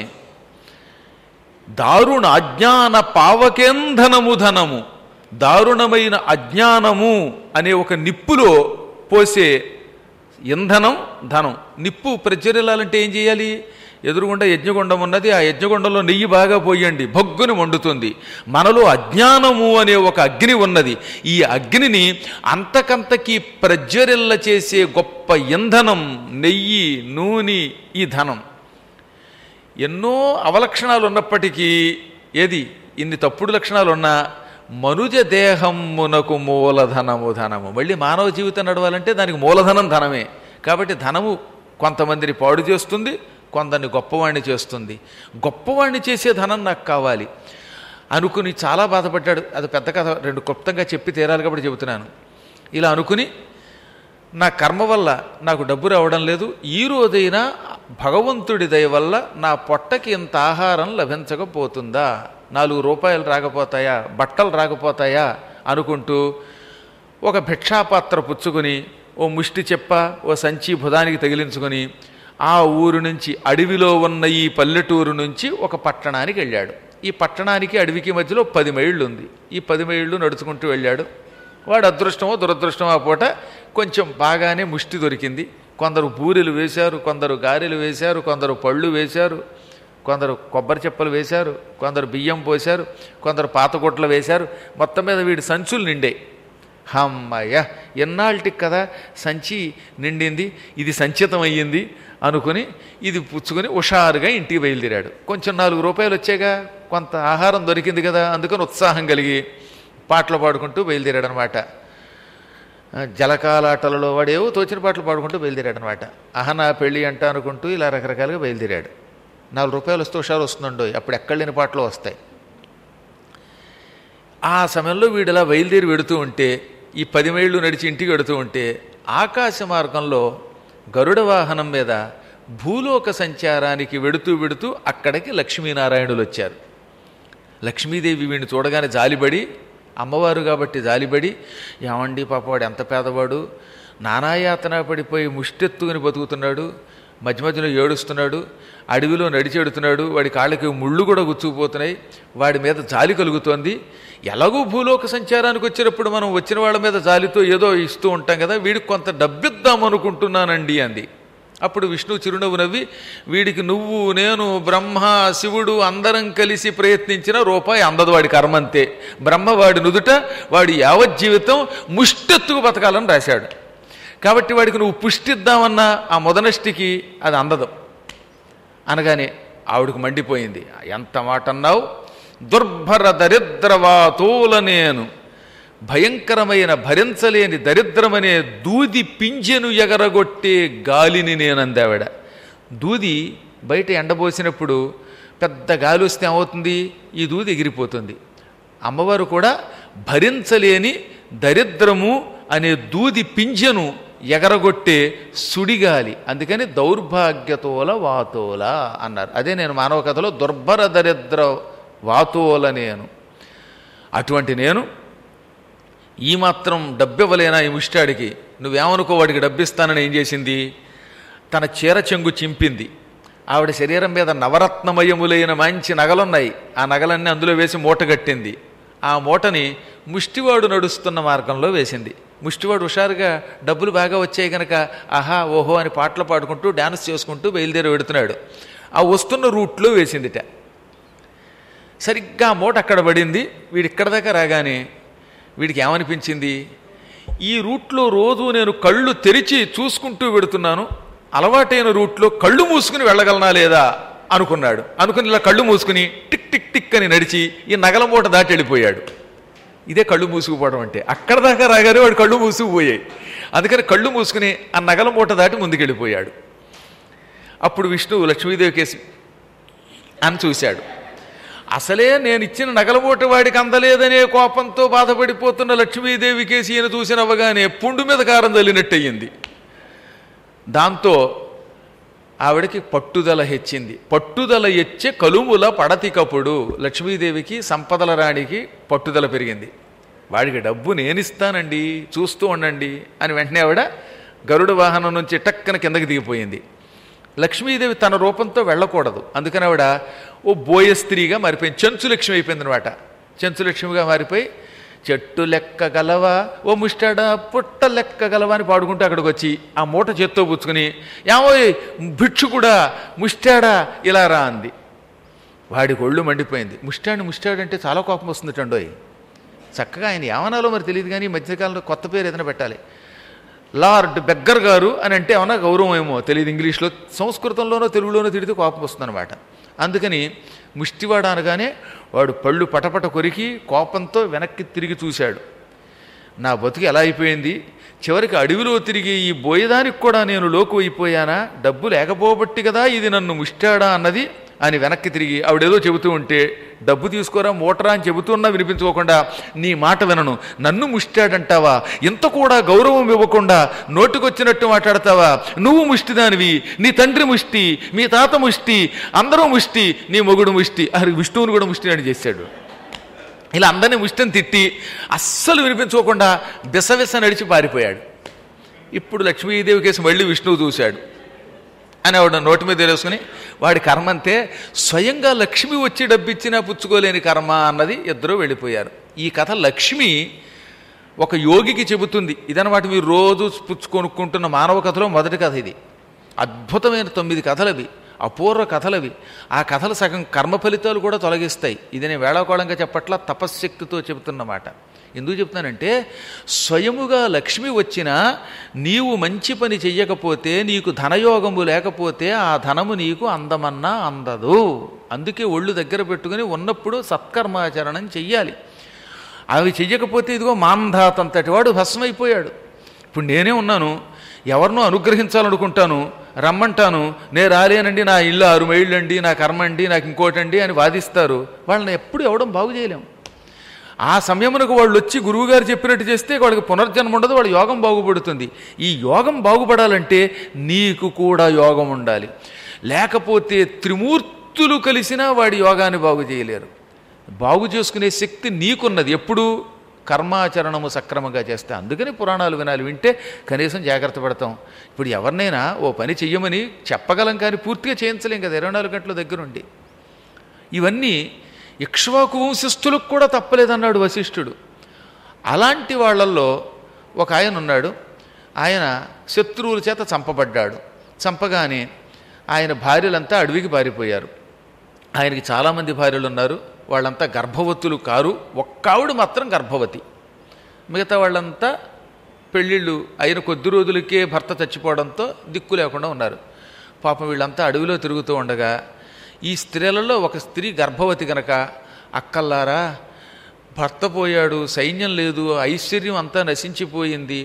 Speaker 1: దారుణ అజ్ఞాన పావకేంధనము ధనము. దారుణమైన అజ్ఞానము అనే ఒక నిప్పులో పోసే ఇంధనం ధనం. నిప్పు ప్రజ్వరిల్లాలంటే ఏం చేయాలి? ఎదురుగుండా యజ్ఞగుండం ఉన్నది, ఆ యజ్ఞగుండంలో నెయ్యి బాగా పోయండి, భగ్గుని మండుతుంది. మనలో అజ్ఞానము అనే ఒక అగ్ని ఉన్నది. ఈ అగ్నిని అంతకంతకి ప్రజ్వరిల్ల చేసే గొప్ప ఇంధనం నెయ్యి, నూనె, ఈ ధనం. ఎన్నో అవలక్షణాలు ఉన్నప్పటికీ, ఏది ఇన్ని తప్పుడు లక్షణాలు ఉన్నా మనుజ దేహమునకు మూలధనము ధనము. మళ్ళీ మానవ జీవితం నడవాలంటే దానికి మూలధనం ధనమే. కాబట్టి ధనము కొంతమందిని పాడు చేస్తుంది, కొందరిని గొప్పవాణ్ణి చేస్తుంది. గొప్పవాణ్ణి చేసే ధనం నాకు కావాలి అనుకుని చాలా బాధపడ్డాడు. అది పెద్ద కథ, 2 క్లుప్తంగా చెప్పి తీరాలి కాబట్టి చెబుతున్నాను. ఇలా అనుకుని నా కర్మ వల్ల నాకు డబ్బు రావడం లేదు, ఈ రోజైనా భగవంతుడి దయ వల్ల నా పొట్టకి ఇంత ఆహారం లభించకపోతుందా, ₹4 రాకపోతాయా, బట్టలు రాకపోతాయా అనుకుంటూ ఒక భిక్షాపాత్ర పుచ్చుకొని ఓ ముష్టి చెప్ప ఓ సంచి భుజానికి తగిలించుకొని ఆ ఊరు నుంచి, అడవిలో ఉన్న ఈ పల్లెటూరు నుంచి ఒక పట్టణానికి వెళ్ళాడు. ఈ పట్టణానికి అడవికి మధ్యలో 10 మైళ్ళు ఉంది. ఈ 10 మైళ్ళు నడుచుకుంటూ వెళ్ళాడు. వాడు అదృష్టమో దురదృష్టమో ఆ పూట కొంచెం బాగానే ముష్టి దొరికింది. కొందరు బూరెలు వేశారు, కొందరు గారెలు వేశారు, కొందరు పళ్ళు వేశారు, కొందరు కొబ్బరి చెప్పలు వేశారు, కొందరు బియ్యం పోశారు, కొందరు పాతకొట్లు వేశారు. మొత్తం మీద వీడి సంచులు నిండాయి. అమ్మయ్య, ఎన్నాళ్ళకి కదా సంచి నిండింది, ఇది సంచితం అయ్యింది అనుకుని ఇది పుచ్చుకొని హుషారుగా ఇంటికి బయలుదేరాడు. కొంచెం ₹4 వచ్చాగా కొంత ఆహారం దొరికింది కదా, అందుకని ఉత్సాహం కలిగి పాటలు పాడుకుంటూ బయలుదేరాడు అనమాట. జలకాలాటలలో వాడేవో తోచిన పాటలు పాడుకుంటూ బయలుదేరాడు అనమాట. అహనా పెళ్ళి అంట అనుకుంటూ ఇలా రకరకాలుగా బయలుదేరాడు. 4 రూపాయలు వస్తే హుషారు వస్తుందండో, అప్పుడు ఎక్కడ లేని పాటలు వస్తాయి. ఆ సమయంలో వీడు ఇలా బయలుదేరి వెడుతూ ఉంటే, ఈ 10 మైళ్ళు నడిచి ఇంటికి వెడుతూ ఉంటే, ఆకాశ మార్గంలో గరుడ వాహనం మీద భూలోక సంచారానికి వెడుతూ అక్కడికి లక్ష్మీనారాయణులు వచ్చారు. లక్ష్మీదేవి వీడిని చూడగానే జాలిపడి, అమ్మవారు కాబట్టి జాలిపడి, ఏమండి పాపవాడు ఎంత పేదవాడు, నానాయాతన పడిపోయి ముష్టెత్తుకుని బతుకుతున్నాడు, మధ్య మధ్యలో ఏడుస్తున్నాడు, అడవిలో నడిచెడుతున్నాడు, వాడి కాళ్ళకి ముళ్ళు కూడా గుచ్చుకుపోతున్నాయి, వాడి మీద జాలి కలుగుతోంది. ఎలాగూ భూలోక సంచారానికి వచ్చినప్పుడు మనం వచ్చిన వాళ్ళ మీద జాలితో ఏదో ఇస్తూ ఉంటాం కదా, వీడికి కొంత డబ్బిద్దాం అనుకుంటున్నానండి అంది. అప్పుడు విష్ణు చిరునవ్వు నవ్వి, వీడికి నువ్వు నేను బ్రహ్మ శివుడు అందరం కలిసి ప్రయత్నించిన రూపాయి అందదు, వాడి కర్మంతే. బ్రహ్మ వాడి నుదుట వాడి యావజ్జీవితం ముష్టెత్తుకు బతకాలని రాశాడు. కాబట్టి వాడికి నువ్వు పుష్టిద్దామన్నా ఆ మొదనష్టికి అది అందదు అనగానే ఆవిడకు మండిపోయింది. ఎంత మాట అన్నావు, దుర్భర దరిద్రవాతోల నేను, భయంకరమైన భరించలేని దరిద్రమనే దూది పింజెను ఎగరగొట్టే గాలిని నేనందావిడ. దూది బయట ఎండబోసినప్పుడు పెద్ద గాలి వస్తే ఏమవుతుంది, ఈ దూది ఎగిరిపోతుంది. అమ్మవారు కూడా భరించలేని దరిద్రము అనే దూది పింజెను ఎగరగొట్టే సుడిగాలి, అందుకని దౌర్భాగ్యతోల వాతోల అన్నారు. అదే నేను మానవ కథలో దుర్భర దరిద్ర వాతోల నేను. అటువంటి నేను ఈ మాత్రం డబ్బివ్వలేనా ఈ ముష్టాడికి, నువ్వేమనుకో వాడికి డబ్బిస్తానని ఏం చేసింది, తన చీర చెంగు చింపింది. ఆవిడ శరీరం మీద నవరత్నమయములైన మంచి నగలున్నాయి, ఆ నగలన్నీ అందులో వేసి మూట కట్టింది. ఆ మూటని ముష్టివాడు నడుస్తున్న మార్గంలో వేసింది. ముష్టివాడు హుషారుగా డబ్బులు బాగా వచ్చాయి కనుక ఆహా ఓహో అని పాటలు పాడుకుంటూ డ్యాన్స్ చేసుకుంటూ బయలుదేరి వెడుతున్నాడు. ఆ వస్తున్న రూట్లో వేసిందిట. సరిగ్గా ఆ మూట అక్కడ పడింది. వీడిక్కడ దాకా రాగానే వీడికి ఏమనిపించింది, ఈ రూట్లో రోజు నేను కళ్ళు తెరిచి చూసుకుంటూ వెడుతున్నాను, అలవాటైన రూట్లో కళ్ళు మూసుకుని వెళ్ళగలనా లేదా అనుకున్నాడు. అనుకుని ఇలా కళ్ళు మూసుకుని టిక్ టిక్ టిక్ అని నడిచి ఈ నగల మూట దాటి వెళ్ళిపోయాడు. ఇదే కళ్ళు మూసుకుపోవడం అంటే. అక్కడ దాకా రాగానే వాడు కళ్ళు మూసుకుపోయాయి. అందుకని కళ్ళు మూసుకుని ఆ నగల మూట దాటి ముందుకెళ్ళిపోయాడు. అప్పుడు విష్ణువు లక్ష్మీదేవి కేసి అని చూశాడు. అసలే నేను ఇచ్చిన నగల మూట వాడికి అందలేదనే కోపంతో బాధపడిపోతున్న లక్ష్మీదేవి కేసి ఈయన చూసినవ్వగానే పుండు మీద కారం చల్లినట్టయింది. దాంతో ఆవిడకి పట్టుదల హెచ్చింది. పట్టుదల ఎచ్చే కలుముల పడతికప్పుడు లక్ష్మీదేవికి సంపదల రాణికి పట్టుదల పెరిగింది. వాడికి డబ్బు నేనిస్తానండి, చూస్తూ ఉండండి అని వెంటనే ఆవిడ గరుడ వాహనం నుంచి టక్కన కిందకి దిగిపోయింది. లక్ష్మీదేవి తన రూపంతో వెళ్ళకూడదు, అందుకని ఆవిడ ఓ బోయ స్త్రీగా మారిపోయింది. చెంచులక్ష్మి అయిపోయింది అనమాట. చెంచులక్ష్మిగా మారిపోయి చెట్టు లెక్క గలవా ఓ ముష్టాడా పుట్ట లెక్క గలవా అని పాడుకుంటూ అక్కడికి వచ్చి ఆ మూట చేత్తో పుచ్చుకుని ఏమోయ్ భిక్షుకుడా ముష్టాడా ఇలా రా అంది. వాడికి ఒళ్ళు మండిపోయింది. ముష్టాడంటే చాలా కోపం వస్తుంది టండోయ్. చక్కగా ఆయన ఏమనాలో మరి తెలియదు కానీ ఈ మధ్యకాలంలో కొత్త పేరు ఏదైనా పెట్టాలి. లార్డ్ బెగ్గర్ గారు అని అంటే ఏమన్నా గౌరవం ఏమో తెలియదు. ఇంగ్లీష్లో సంస్కృతంలోనో తెలుగులోనో తిడితే కోపం వస్తుందన్నమాట. అందుకని ముష్టివాడు అనగానే వాడు పళ్ళు పటపట కొరికి కోపంతో వెనక్కి తిరిగి చూశాడు. నా బతుకు ఎలా అయిపోయింది, చివరికి అడవిలో తిరిగి ఈ బోయేదానికి కూడా నేను లోకు అయిపోయానా, డబ్బు లేకపోబట్టి కదా ఇది నన్ను ముష్టాడా అన్నది అని వెనక్కి తిరిగి ఆవిడేదో చెబుతూ ఉంటే డబ్బు తీసుకోరా మూటరా అని చెబుతున్నా వినిపించుకోకుండా నీ మాట వినను, నన్ను ముష్టాడంటావా, ఇంత కూడా గౌరవం ఇవ్వకుండా నోటికొచ్చినట్టు మాట్లాడతావా, నువ్వు ముష్టిదానివి, నీ తండ్రి ముష్టి, మీ తాత ముష్టి, అందరూ ముష్టి, నీ మొగుడు ముష్టి, అది విష్ణువుని కూడా ముష్టి అని చేశాడు. ఇలా అందరినీ ముష్టిని తిట్టి అస్సలు వినిపించుకోకుండా బిసవిస నడిచి పారిపోయాడు. ఇప్పుడు లక్ష్మీదేవి కేసు మళ్ళీ విష్ణువు చూశాడు అని ఆవిడ నోటి మీద వేసుకుని వాడి కర్మ అంతే, స్వయంగా లక్ష్మి వచ్చి డబ్బిచ్చినా పుచ్చుకోలేని కర్మ అన్నది ఇద్దరూ వెళ్ళిపోయారు. ఈ కథ లక్ష్మి ఒక యోగికి చెబుతుంది. ఇదన్నమాట మీరు రోజు పుచ్చుకొనుక్కుంటున్న మానవ కథలో మొదటి కథ ఇది. అద్భుతమైన 9 కథలవి, అపూర్వ కథలవి. ఆ కథలు సగం కర్మ ఫలితాలు కూడా తొలగిస్తాయి. ఇది నేను వేళాకోళంగా చెప్పట్లా, తపశ్శక్తితో చెబుతున్నమాట. ఎందుకు చెప్తానంటే స్వయముగా లక్ష్మి వచ్చినా నీవు మంచి పని చెయ్యకపోతే, నీకు ధనయోగము లేకపోతే ఆ ధనము నీకు అందమన్నా అందదు. అందుకే ఒళ్ళు దగ్గర పెట్టుకుని ఉన్నప్పుడు సత్కర్మాచరణం చెయ్యాలి. అవి చెయ్యకపోతే ఇదిగో మాంధాతంతటి వాడు భస్మైపోయాడు. ఇప్పుడు నేనే ఉన్నాను, ఎవరినో అనుగ్రహించాలనుకుంటాను, రమ్మంటాను, నేను రాలేనండి, నా ఇల్లు 6 మైళ్ళు అండి, నా కర్మ అండి, నాకు ఇంకోటండి అని వాదిస్తారు. వాళ్ళని ఎప్పుడు ఎవడం బాగు చేయలేం. ఆ సమయమునకు వాళ్ళు వచ్చి గురువుగారు చెప్పినట్టు చేస్తే వాళ్ళకి పునర్జన్మ ఉండదు, వాళ్ళ యోగం బాగుపడుతుంది. ఈ యోగం బాగుపడాలంటే నీకు కూడా యోగం ఉండాలి. లేకపోతే త్రిమూర్తులు కలిసినా వాడి యోగాన్ని బాగు చేయలేరు. బాగు చేసుకునే శక్తి నీకున్నది ఎప్పుడు? కర్మాచరణము సక్రమంగా చేస్తే. అందుకని పురాణాలు వినాలి, వింటే కనీసం జాగ్రత్త పడతాం. ఇప్పుడు ఎవరినైనా ఓ పని చెయ్యమని చెప్పగలం, కానీ పూర్తిగా చేయించలేం కదా 24 గంటల దగ్గరుండి. ఇవన్నీ ఇక్ష్వాకు వంశస్థులకు కూడా తప్పలేదన్నాడు వశిష్ఠుడు. అలాంటి వాళ్ళల్లో ఒక ఆయన ఉన్నాడు. ఆయన శత్రువుల చేత చంపబడ్డాడు. చంపగానే ఆయన భార్యలంతా అడవికి పారిపోయారు. ఆయనకి చాలామంది భార్యలు ఉన్నారు, వాళ్ళంతా గర్భవతులు కారు. ఒక్కావిడ మాత్రం గర్భవతి. మిగతా వాళ్ళంతా పెళ్ళిళ్ళు అయిన కొద్ది రోజులకే భర్త చచ్చిపోవడంతో దిక్కు లేకుండా ఉన్నారు. పాపం వీళ్ళంతా అడవిలో తిరుగుతూ ఉండగా ఈ స్త్రీలలో ఒక స్త్రీ గర్భవతి గనక, అక్కల్లారా భర్త పోయాడు, సైన్యం లేదు, ఐశ్వర్యం అంతా నశించిపోయింది,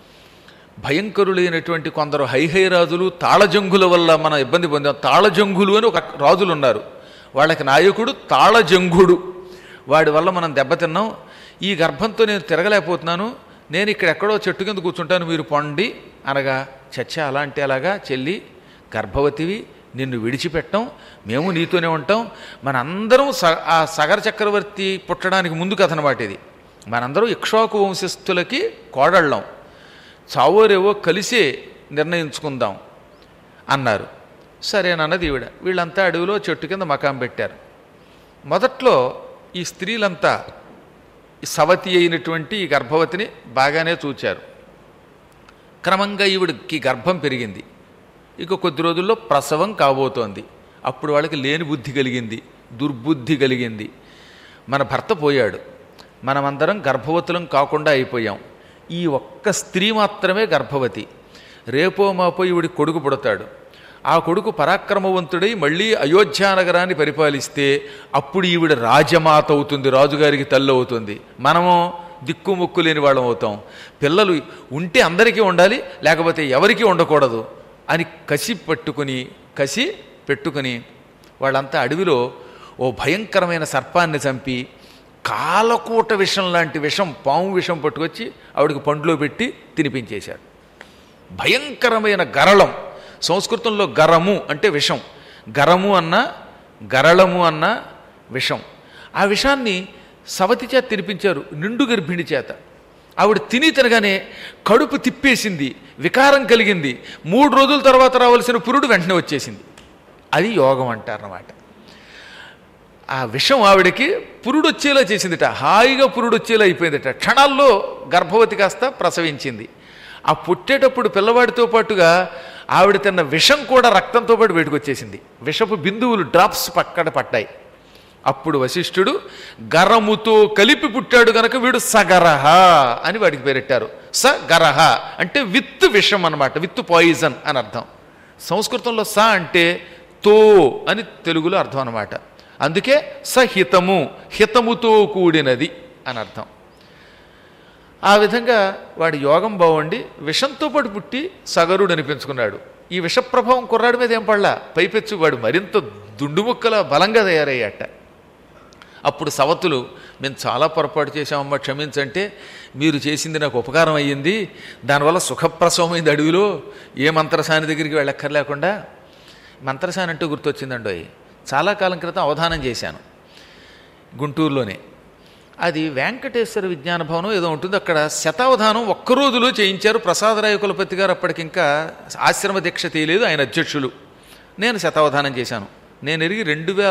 Speaker 1: భయంకరులైనటువంటి కొందరు హైహైరాజులు తాళజంగుల వల్ల మనం ఇబ్బంది పొందాం. తాళజంగులు అని ఒక రాజులు ఉన్నారు, వాళ్ళకి నాయకుడు తాళజంగుడు. వాడి వల్ల మనం దెబ్బతిన్నాం. ఈ గర్భంతో నేను తిరగలేకపోతున్నాను, నేను ఇక్కడెక్కడో చెట్టు కింద కూర్చుంటాను, మీరు పొండి అనగా, చచ్చా అలా అంటే అలాగా చెల్లి, గర్భవతివి, నిన్ను విడిచిపెట్టం, మేము నీతోనే ఉంటాం. మనందరం ఆ సగర చక్రవర్తి పుట్టడానికి ముందు కథ అన్నమాట ఇది. మనందరం ఇక్ష్వాకు వంశస్థులకి కోడళ్ళం, చావోరేవో కలిసే నిర్ణయించుకుందాం అన్నారు. సరేనన్నది ఈవిడ. వీళ్ళంతా అడవిలో చెట్టు కింద మకాం పెట్టారు. మొదట్లో ఈ స్త్రీలంతా సవతి అయినటువంటి ఈ గర్భవతిని బాగానే చూచారు. క్రమంగా ఈవిడికి గర్భం పెరిగింది. ఇక కొద్ది రోజుల్లో ప్రసవం కాబోతోంది. అప్పుడు వాళ్ళకి లేని బుద్ధి కలిగింది, దుర్బుద్ధి కలిగింది. మన భర్త పోయాడు, మనమందరం గర్భవతులం కాకుండా అయిపోయాం. ఈ ఒక్క స్త్రీ మాత్రమే గర్భవతి. రేపో మాపో ఈవిడికి కొడుకు పుడతాడు. ఆ కొడుకు పరాక్రమవంతుడై మళ్ళీ అయోధ్యానగరాన్ని పరిపాలిస్తే అప్పుడు ఈవిడ రాజమాత అవుతుంది, రాజుగారికి తల్లి అవుతుంది. మనము దిక్కుముక్కు లేని వాళ్ళం అవుతాం. పిల్లలు ఉంటే అందరికీ ఉండాలి, లేకపోతే ఎవరికీ ఉండకూడదు అని కసి పెట్టుకుని వాళ్ళంతా అడవిలో ఓ భయంకరమైన సర్పాన్ని చంపి కాలకూట విషం లాంటి విషం, పాము విషం పట్టుకొచ్చి ఆవిడికి పండ్లో పెట్టి తినిపించేశాడు. భయంకరమైన గరళం. సంస్కృతంలో గరము అంటే విషం, గరము అన్న గరళము అన్న విషం. ఆ విషాన్ని సవతి చేత తినిపించారు, నిండు గర్భిణి చేత. ఆవిడ తినగానే కడుపు తిప్పేసింది, వికారం కలిగింది. 3 రోజుల తర్వాత రావాల్సిన పురుడు వెంటనే వచ్చేసింది. అది యోగం అంటారన్నమాట. ఆ విషం ఆవిడకి పురుడు వచ్చేలా చేసిందిట, హాయిగా పురుడు వచ్చేలా అయిపోయిందిట. క్షణాల్లో గర్భవతి కాస్త ప్రసవించింది. ఆ పుట్టేటప్పుడు పిల్లవాడితో పాటుగా ఆవిడ తిన్న విషం కూడా రక్తంతో పాటు బయటకు వచ్చేసింది. విషపు బిందువులు డ్రాప్స్ పక్కన పడ్డాయి. అప్పుడు వశిష్ఠుడు గరముతో కలిపి పుట్టాడు గనక వీడు సగరహ అని వాడికి పేరెట్టారు. సగరహ అంటే విత్ విషం అన్నమాట, విత్ పాయిజన్ అని అర్థం. సంస్కృతంలో స అంటే తో అని తెలుగులో అర్థం అన్నమాట. అందుకే సహితము, హితముతో కూడినది అని అర్థం. ఆ విధంగా వాడి యోగం బాగుండి విషంతో పాటు పుట్టి సగరుడు అనిపించుకున్నాడు. ఈ విషప్రభావం కుర్రాడి మీద ఏం పడలా, పైపెచ్చు వాడు మరింత దుండుముక్కల బలంగా తయారయ్యాట. అప్పుడు సవతులు, మేము చాలా పొరపాటు చేశామమ్మా, క్షమించంటే, మీరు చేసింది నాకు ఉపకారం అయ్యింది, దానివల్ల సుఖప్రసవమైంది అడవిలో, ఏ మంత్రసాని దగ్గరికి వెళ్ళక్కర్లేకుండా. మంత్రసాని అంటూ గుర్తొచ్చిందండి. చాలా కాలం క్రితం అవధానం చేశాను గుంటూరులోనే. అది వెంకటేశ్వర విజ్ఞాన భవనం ఏదో ఉంటుంది, అక్కడ శతావధానం ఒక్కరోజులో చేయించారు. ప్రసాదరాయ కులపతి గారు అప్పటికింకా ఆశ్రమ దీక్ష తీయలేదు, ఆయన అధ్యక్షులు. నేను శతావధానం చేశాను. నేను ఎరిగి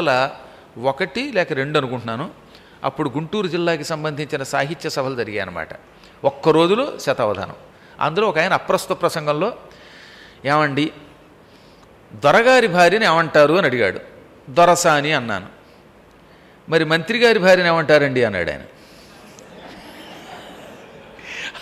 Speaker 1: 2001 లేక 2 అనుకుంటున్నాను. అప్పుడు గుంటూరు జిల్లాకి సంబంధించిన సాహిత్య సభలు జరిగాయి అన్నమాట. ఒక్కరోజులో శతావధానం. అందులో ఒక ఆయన అప్రస్తుత ప్రసంగంలో, ఏమండి దొరగారి భార్యని ఏమంటారు అని అడిగాడు. దొరసాని అన్నాను. మరి మంత్రి గారి భార్యని ఏమంటారండి అన్నాడు ఆయన.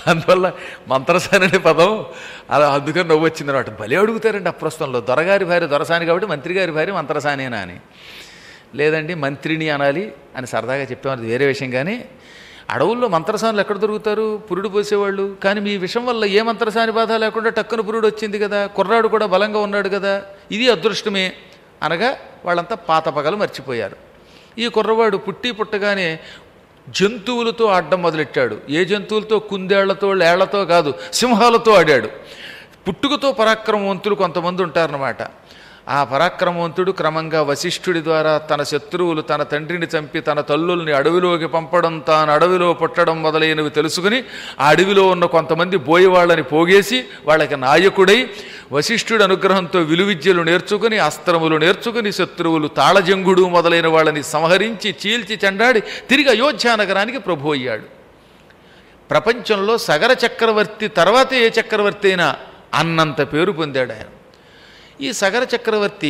Speaker 1: అందువల్ల మంత్రసాని అనే పదం అలా అందుకని నవ్వు వచ్చింది అనమాట. భలే అడుగుతారండి అప్రస్తుతంలో. దొరగారి భార్య దొరసాని కాబట్టి మంత్రి గారి భార్య మంత్రసానేనా అని. లేదండి మంత్రిని అనాలి అని సరదాగా చెప్పేవారు, వేరే విషయం. కానీ అడవుల్లో మంత్రసానులు ఎక్కడ దొరుకుతారు? పురుడు పోసేవాళ్ళు. కానీ మీ విషయం వల్ల ఏ మంత్రసాని బాధ లేకుండా టక్కున పురుడు వచ్చింది కదా, కుర్రాడు కూడా బలంగా ఉన్నాడు కదా, ఇది అదృష్టమే అనగా వాళ్ళంతా పాత పగలు మర్చిపోయారు. ఈ కుర్రవాడు పుట్టగానే జంతువులతో ఆడడం మొదలెట్టాడు. ఏ జంతువులతో? కుందేళ్లతో, లేళ్లతో కాదు, సింహాలతో ఆడాడు. పుట్టుకతో పరాక్రమవంతులు కొంతమంది ఉంటారన్నమాట. ఆ పరాక్రమవంతుడు క్రమంగా వశిష్ఠుడి ద్వారా తన శత్రువులు, తన తండ్రిని చంపి తన తల్లుల్ని అడవిలోకి పంపడం, తాను అడవిలో పుట్టడం మొదలైనవి తెలుసుకుని ఆ అడవిలో ఉన్న కొంతమంది బోయవాళ్ళని పోగేసి వాళ్ళకి నాయకుడై వశిష్ఠుడి అనుగ్రహంతో విలువిద్యలు నేర్చుకుని, అస్త్రములు నేర్చుకుని, శత్రువులు తాళజంగుడు మొదలైన వాళ్ళని సంహరించి చీల్చి చెండాడి తిరిగి అయోధ్యా నగరానికి ప్రభు అయ్యాడు. ప్రపంచంలో సగర చక్రవర్తి తర్వాత ఏ చక్రవర్తి అయినా అన్నంత పేరు పొందాడు ఆయన. ఈ సగర చక్రవర్తి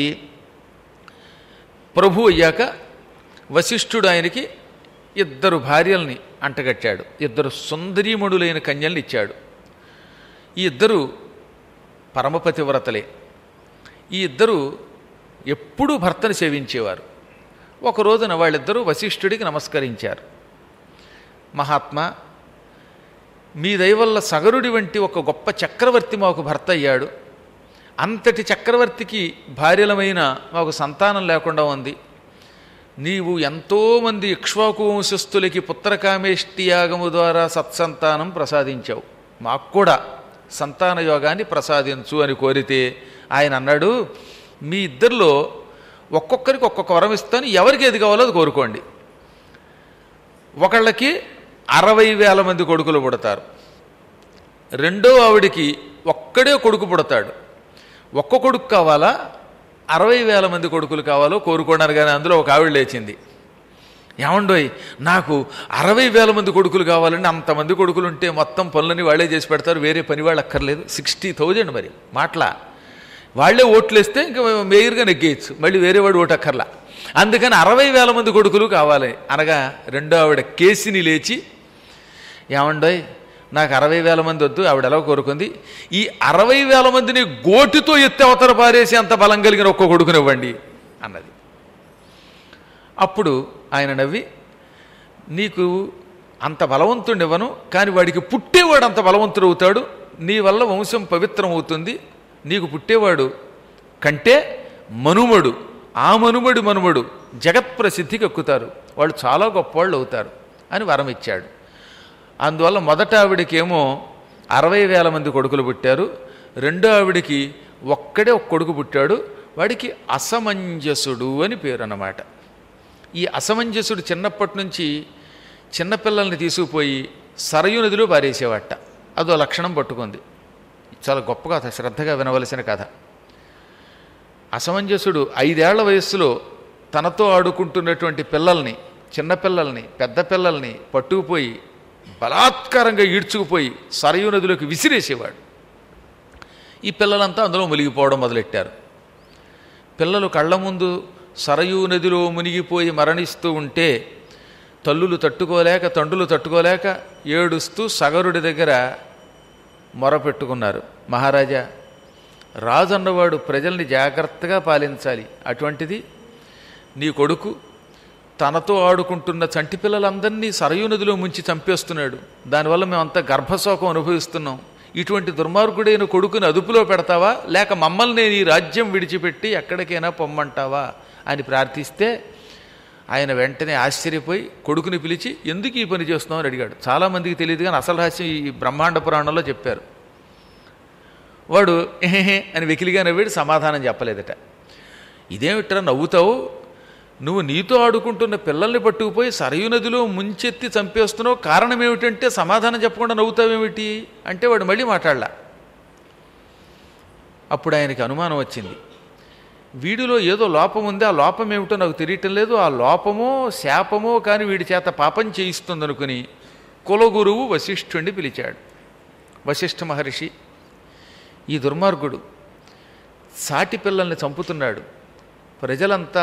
Speaker 1: ప్రభు అయ్యాక వశిష్ఠుడు ఆయనకి 2 భార్యల్ని అంటగట్టాడు. 2 సుందరీమణులైన కన్యల్ని ఇచ్చాడు. ఈ 2 పరమపతివ్రతలే. ఈ 2 ఎప్పుడూ భర్తను సేవించేవారు. ఒక రోజున వాళ్ళిద్దరూ వశిష్ఠుడికి నమస్కరించారు. మహాత్మా, మీ దయవల్ల సగరుడి వంటి ఒక గొప్ప చక్రవర్తి మాకు భర్త అయ్యాడు. అంతటి చక్రవర్తికి భార్యలమైన మాకు సంతానం లేకుండా ఉంది. నీవు ఎంతోమంది ఇక్ష్వాకు వంశస్థులకి పుత్రకామేష్టి యాగము ద్వారా సత్సంతానం ప్రసాదించావు, మాకు కూడా సంతాన యోగాన్ని ప్రసాదించు అని కోరితే ఆయన అన్నాడు, మీ ఇద్దరిలో ఒక్కొక్కరికి ఒక్కొక్క వరం ఇస్తాను, ఎవరికి ఏది కావాలో అది కోరుకోండి. ఒకళ్ళకి 60,000 మంది కొడుకులు పుడతారు. రెండో ఆవిడికి ఒక్కడే కొడుకు పుడతాడు. ఒక్క కొడుకు కావాలా 60,000 మంది కొడుకులు కావాలో కోరుకున్నారు. కానీ అందులో ఒక ఆవిడ లేచింది, ఏమండోయ్ నాకు 60,000 మంది కొడుకులు కావాలండి, అంతమంది కొడుకులు ఉంటే మొత్తం పనులని వాళ్ళే చేసి పెడతారు, వేరే పని వాళ్ళు అక్కర్లేదు. 60,000 మరి మాటలా, వాళ్లే ఓట్లు వేస్తే ఇంకా మేయర్గా నెగ్గేయచ్చు, మళ్ళీ వేరే వాడు ఓటు అక్కర్లా. అందుకని 60,000 మంది కొడుకులు కావాలి అనగా రెండో ఆవిడ కేసిని లేచి, ఏమండోయ్ నాకు 60,000 మంది వద్దు, ఆవిడ ఎలా కోరుకుంది, ఈ 60,000 మందిని గోటితో ఎత్తి అవతల పారేసి అంత బలం కలిగిన ఒక్క కొడుకునివ్వండి అన్నది. అప్పుడు ఆయన నవ్వి, నీకు అంత బలవంతుడిని ఇవ్వను, కానీ వాడికి పుట్టేవాడు అంత బలవంతుడు అవుతాడు, నీ వల్ల వంశం పవిత్రమవుతుంది. నీకు పుట్టేవాడు కంటే మనుమడు, ఆ మనుమడు జగత్ప్రసిద్ధికి ఎక్కుతారు, వాళ్ళు చాలా గొప్పవాళ్ళు అవుతారు అని వరం ఇచ్చాడు. అందువల్ల మొదట ఆవిడికేమో 60,000 మంది కొడుకులు పుట్టారు. రెండో ఆవిడికి ఒక్కడే ఒక కొడుకు పుట్టాడు, వాడికి అసమంజసుడు అని పేరు అన్నమాట. ఈ అసమంజసుడు చిన్నప్పటి నుంచి చిన్నపిల్లల్ని తీసుకుపోయి సరయూ నదిలో పారేసేవాట. అదో లక్షణం పట్టుకుంది. చాలా గొప్ప కథ, శ్రద్ధగా వినవలసిన కథ. అసమంజసుడు 5 ఏళ్ల వయస్సులో తనతో ఆడుకుంటున్నటువంటి పిల్లల్ని, చిన్నపిల్లల్ని, పెద్ద పిల్లల్ని పట్టుకుపోయి బలాత్కారంగా ఈడ్చుకుపోయి సరయూ నదిలోకి విసిరేసేవాడు. ఈ పిల్లలంతా అందులో మునిగిపోవడం మొదలెట్టారు. పిల్లలు కళ్ళ ముందు సరయూ నదిలో మునిగిపోయి మరణిస్తూ ఉంటే తల్లులు తట్టుకోలేక, తండ్రులు తట్టుకోలేక ఏడుస్తూ సగరుడి దగ్గర మొరపెట్టుకున్నారు. మహారాజా, రాజు అన్నవాడు ప్రజల్ని జాగ్రత్తగా పాలించాలి, అటువంటిది నీ కొడుకు తనతో ఆడుకుంటున్న చంటి పిల్లలందరినీ సరయూ నదిలో ముంచి చంపేస్తున్నాడు, దానివల్ల మేమంతా గర్భశోకం అనుభవిస్తున్నాం. ఇటువంటి దుర్మార్గుడైన కొడుకుని అదుపులో పెడతావా, లేక మమ్మల్ని ఈ రాజ్యం విడిచిపెట్టి ఎక్కడికైనా పొమ్మంటావా అని ప్రార్థిస్తే ఆయన వెంటనే ఆశ్చర్యపోయి కొడుకుని పిలిచి ఎందుకు ఈ పని చేస్తున్నావు అని అడిగాడు. చాలామందికి తెలియదు, కానీ అసలు రహస్యం ఈ బ్రహ్మాండ పురాణంలో చెప్పారు. వాడు ఏహే అని వెకిలిగా నవ్వాడు, సమాధానం చెప్పలేదట. ఇదేమిట్రా నవ్వుతావు, నువ్వు నీతో ఆడుకుంటున్న పిల్లల్ని పట్టుకుపోయి సరయూ నదిలో ముంచెత్తి చంపేస్తున్నావు, కారణం ఏమిటంటే సమాధానం చెప్పకుండా నవ్వుతావేమిటి అంటే వాడు మళ్ళీ మాట్లాడలా. అప్పుడు ఆయనకి అనుమానం వచ్చింది, వీడిలో ఏదో లోపం ఉంది, ఆ లోపం ఏమిటో నాకు తెలియటం లేదు, ఆ లోపమో శాపమో కానీ వీడి చేత పాపం చేయిస్తుందనుకుని కులగురువు వశిష్ఠుణ్ణి పిలిచాడు. వశిష్ఠ మహర్షి, ఈ దుర్మార్గుడు సాటి పిల్లల్ని చంపుతున్నాడు, ప్రజలంతా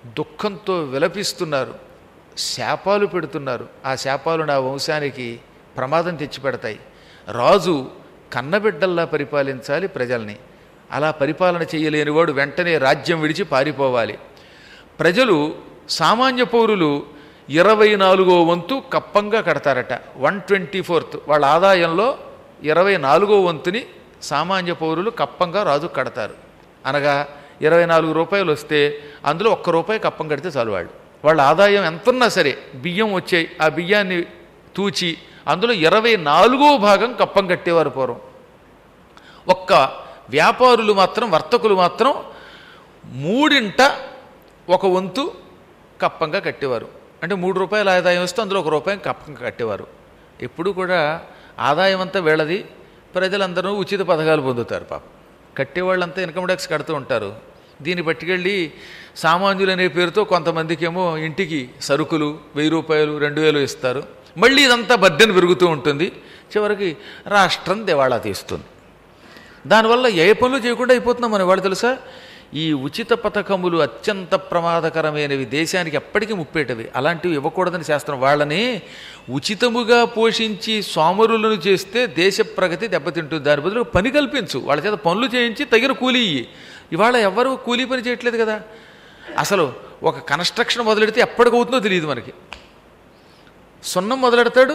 Speaker 1: దుఃఖంతో విలపిస్తున్నారు, శాపాలు పెడుతున్నారు, ఆ శాపాలు నా వంశానికి ప్రమాదం తెచ్చిపెడతాయి. రాజు కన్నబిడ్డల్లా పరిపాలించాలి ప్రజల్ని. అలా పరిపాలన చేయలేనివాడు వెంటనే రాజ్యం విడిచి పారిపోవాలి. ప్రజలు సామాన్య పౌరులు 24వ వంతు కప్పంగా కడతారట. 1/24 వాళ్ళ ఆదాయంలో 24వ వంతుని సామాన్య పౌరులు కప్పంగా రాజు కడతారు. అనగా 24 రూపాయలు వస్తే అందులో ₹1 కప్పం కడితే చాలు. వాళ్ళ ఆదాయం ఎంతున్నా సరే బియ్యం వచ్చాయి, ఆ బియ్యాన్ని తూచి అందులో 24వ భాగం కప్పం కట్టేవారు పూర్వం. ఒక్క వ్యాపారులు మాత్రం, వర్తకులు మాత్రం 3/1 వంతు కప్పంగా కట్టేవారు. అంటే ₹3 ఆదాయం వస్తే అందులో ₹1 కప్పంగా కట్టేవారు. ఎప్పుడు కూడా ఆదాయం అంతా వీళ్ళది, ప్రజలందరూ ఉచిత పథకాలు పొందుతారు. పాపం కట్టేవాళ్ళంతా ఇన్కమ్ ట్యాక్స్ కడుతూ ఉంటారు. దీన్ని పట్టుకెళ్ళి సామాన్యులు అనే పేరుతో కొంతమందికి ఏమో ఇంటికి సరుకులు ₹1000, ₹2000 ఇస్తారు. మళ్ళీ ఇదంతా బర్డెన్ పెరుగుతూ ఉంటుంది. చివరికి రాష్ట్రం దివాళా తీస్తుంది. దానివల్ల ఏ పనులు చేయకుండా అయిపోతున్నాం మన వాళ్ళు. తెలుసా, ఈ ఉచిత పథకములు అత్యంత ప్రమాదకరమైనవి, దేశానికి ఎప్పటికీ ముప్పేటవి. అలాంటివి ఇవ్వకూడదని శాస్త్రం. వాళ్ళని ఉచితముగా పోషించి సోమరులను చేస్తే దేశ ప్రగతి దెబ్బతింటుంది. దాని బదులు పని కల్పించు, వాళ్ళ చేత పనులు చేయించి తగిన కూలీ ఇయ్యి. ఇవాళ ఎవరు కూలీ పని చేయట్లేదు కదా. అసలు ఒక కన్స్ట్రక్షన్ మొదలెడితే ఎప్పటికవుతుందో తెలియదు మనకి. సున్నం మొదలెడతాడు,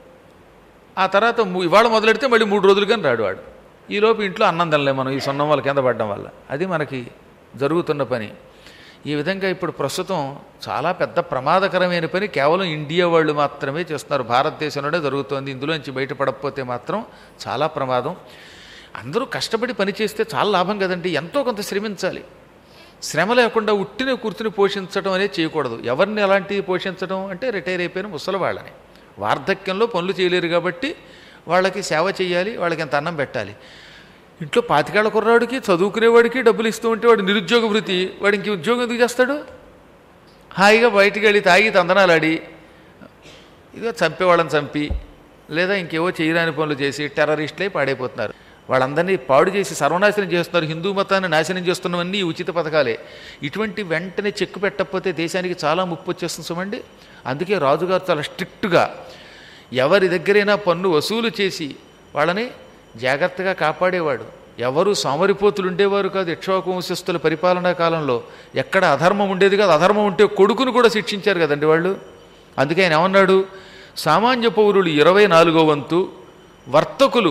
Speaker 1: ఆ తర్వాత ఇవాళ మొదలెడితే మళ్ళీ 3 రోజులు కానీ రాడు వాడు. ఈలోపు ఇంట్లో అన్నం తినలేం మనం, ఈ సున్నం వల్ల కింద పడడం వల్ల. అది మనకి జరుగుతున్న పని. ఈ విధంగా ఇప్పుడు ప్రస్తుతం చాలా పెద్ద ప్రమాదకరమైన పని కేవలం ఇండియా వాళ్ళు మాత్రమే చేస్తున్నారు. భారతదేశంలోనే జరుగుతోంది. ఇందులోంచి బయటపడకపోతే మాత్రం చాలా ప్రమాదం. అందరూ కష్టపడి పని చేస్తే చాలా లాభం కదండి. ఎంతో కొంత శ్రమించాలి. శ్రమ లేకుండా ఉట్టిన కూర్చుని పోషించడం అనేది చేయకూడదు. ఎవరిని అలాంటివి పోషించడం అంటే రిటైర్ అయిపోయిన ముసలి వాళ్ళని. వార్ధక్యంలో పనులు చేయలేరు కాబట్టి వాళ్ళకి సేవ చేయాలి, వాళ్ళకి ఎంత అన్నం పెట్టాలి. ఇంట్లో 25 కుర్రాడికి, చదువుకునేవాడికి డబ్బులు ఇస్తూ ఉంటే వాడు నిరుద్యోగ వృత్తి, వాడు ఇంక ఉద్యోగం ఎందుకు చేస్తాడు? హాయిగా బయటికి వెళ్ళి తాగి తందనాలాడి ఇదిగో చంపేవాళ్ళని చంపి, లేదా ఇంకేవో చేయరాని పనులు చేసి టెర్రరిస్టులై పాడైపోతున్నారు. వాళ్ళందరినీ పాడు చేసి సర్వనాశనం చేస్తున్నారు. హిందూ మతాన్ని నాశనం చేస్తున్నవన్నీ ఉచిత పథకాలే. ఇటువంటి వెంటనే చెక్కు పెట్టకపోతే దేశానికి చాలా ముప్పు వచ్చేస్తుంది చూడండి. అందుకే రాజుగారు చాలా స్ట్రిక్ట్గా ఎవరి దగ్గరైనా పన్ను వసూలు చేసి వాళ్ళని జాగ్రత్తగా కాపాడేవాడు. ఎవరు సోమరిపోతులు ఉండేవారు కాదు. ఇక్ష్వాకు వంశస్థుల పరిపాలనా కాలంలో ఎక్కడ అధర్మం ఉండేది కాదు. అధర్మం ఉంటే కొడుకును కూడా శిక్షించారు కదండి వాళ్ళు. అందుకే ఆయన ఏమన్నాడు, సామాన్య పౌరులు 24వ వంతు, వర్తకులు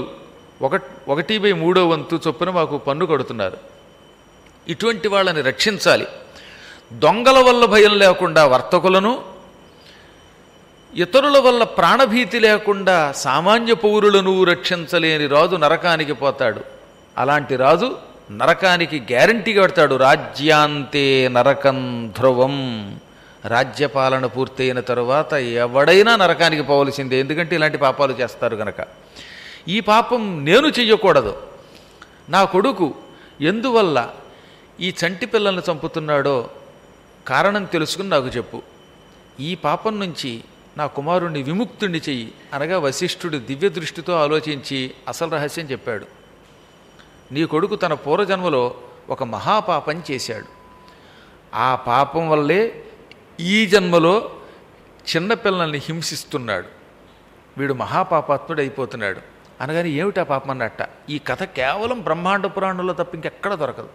Speaker 1: 1/3వ వంతు చొప్పున మాకు పన్ను కడుతున్నారు. ఇటువంటి వాళ్ళని రక్షించాలి. దొంగల వల్ల భయం లేకుండా వర్తకులను, ఇతరుల వల్ల ప్రాణభీతి లేకుండా సామాన్య పౌరులను రక్షించలేని రాజు నరకానికి పోతాడు. అలాంటి రాజు నరకానికి గ్యారంటీగా పెడతాడు. రాజ్యాంతే నరకం ధ్రువం. రాజ్యపాలన పూర్తయిన తరువాత ఎవడైనా నరకానికి పోవలసిందే. ఎందుకంటే ఇలాంటి పాపాలు చేస్తారు గనక. ఈ పాపం నేను చెయ్యకూడదు. నా కొడుకు ఎందువల్ల ఈ చంటి పిల్లల్ని చంపుతున్నాడో కారణం తెలుసుకుని నాకు చెప్పు. ఈ పాపం నుంచి నా కుమారుణ్ణి విముక్తుణ్ణి చెయ్యి అనగా వశిష్ఠుడు దివ్య దృష్టితో ఆలోచించి అసలు రహస్యం చెప్పాడు. నీ కొడుకు తన పూర్వజన్మలో ఒక మహాపాపం చేశాడు. ఆ పాపం వల్లే ఈ జన్మలో చిన్నపిల్లల్ని హింసిస్తున్నాడు. వీడు మహాపాపాత్ముడు అయిపోతున్నాడు అనగానే ఏమిటా పాపం అన్నట్ట. ఈ కథ కేవలం బ్రహ్మాండ పురాణంలో తప్ప ఇంకెక్కడ దొరకదు.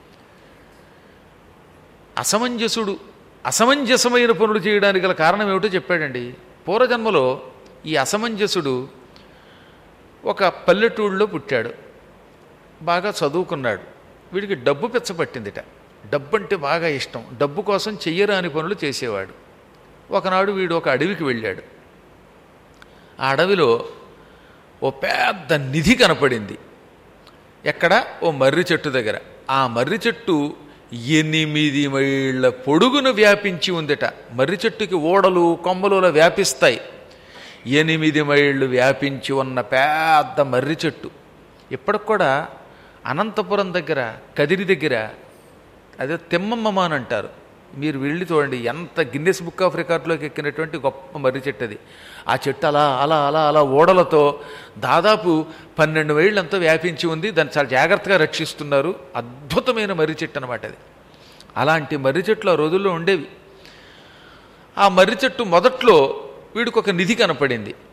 Speaker 1: అసమంజసమైన పనులు చేయడానికి గల కారణం ఏమిటో చెప్పాడండి. పూర్వజన్మలో ఈ అసమంజసుడు ఒక పల్లెటూళ్ళలో పుట్టాడు. బాగా చదువుకున్నాడు. వీడికి డబ్బు పిచ్చపట్టిందిట. డబ్బు అంటే బాగా ఇష్టం. డబ్బు కోసం చెయ్యరాని పనులు చేసేవాడు. ఒకనాడు వీడు ఒక అడవికి వెళ్ళాడు. ఆ అడవిలో ఓ పెద్ద నిధి కనపడింది. ఎక్కడ? ఓ మర్రి చెట్టు దగ్గర. ఆ మర్రి చెట్టు 8 మైళ్ళ పొడుగును వ్యాపించి ఉందిట. మర్రి చెట్టుకి ఓడలు కొమ్మలు వ్యాపిస్తాయి. 8 మైళ్ళు వ్యాపించి ఉన్న పెద్ద మర్రి చెట్టు. ఇప్పటికి కూడా అనంతపురం దగ్గర, కదిరి దగ్గర అదే తిమ్మమ్మ అని అంటారు. మీరు వెళ్ళి చూడండి, ఎంత గిన్నెస్ బుక్ ఆఫ్ రికార్డులోకి ఎక్కినటువంటి గొప్ప మర్రి చెట్టు అది. ఆ చెట్టు అలా అలా అలా అలా ఓడలతో దాదాపు 12 మైళ్ళు అంతా వ్యాపించి ఉంది. దాన్ని చాలా జాగ్రత్తగా రక్షిస్తున్నారు. అద్భుతమైన మర్రి చెట్టు అనమాట అది. అలాంటి మర్రి చెట్లు ఆ రోజుల్లో ఉండేవి. ఆ మర్రి చెట్టు మొదట్లో వీడికి ఒక నిధి కనపడింది.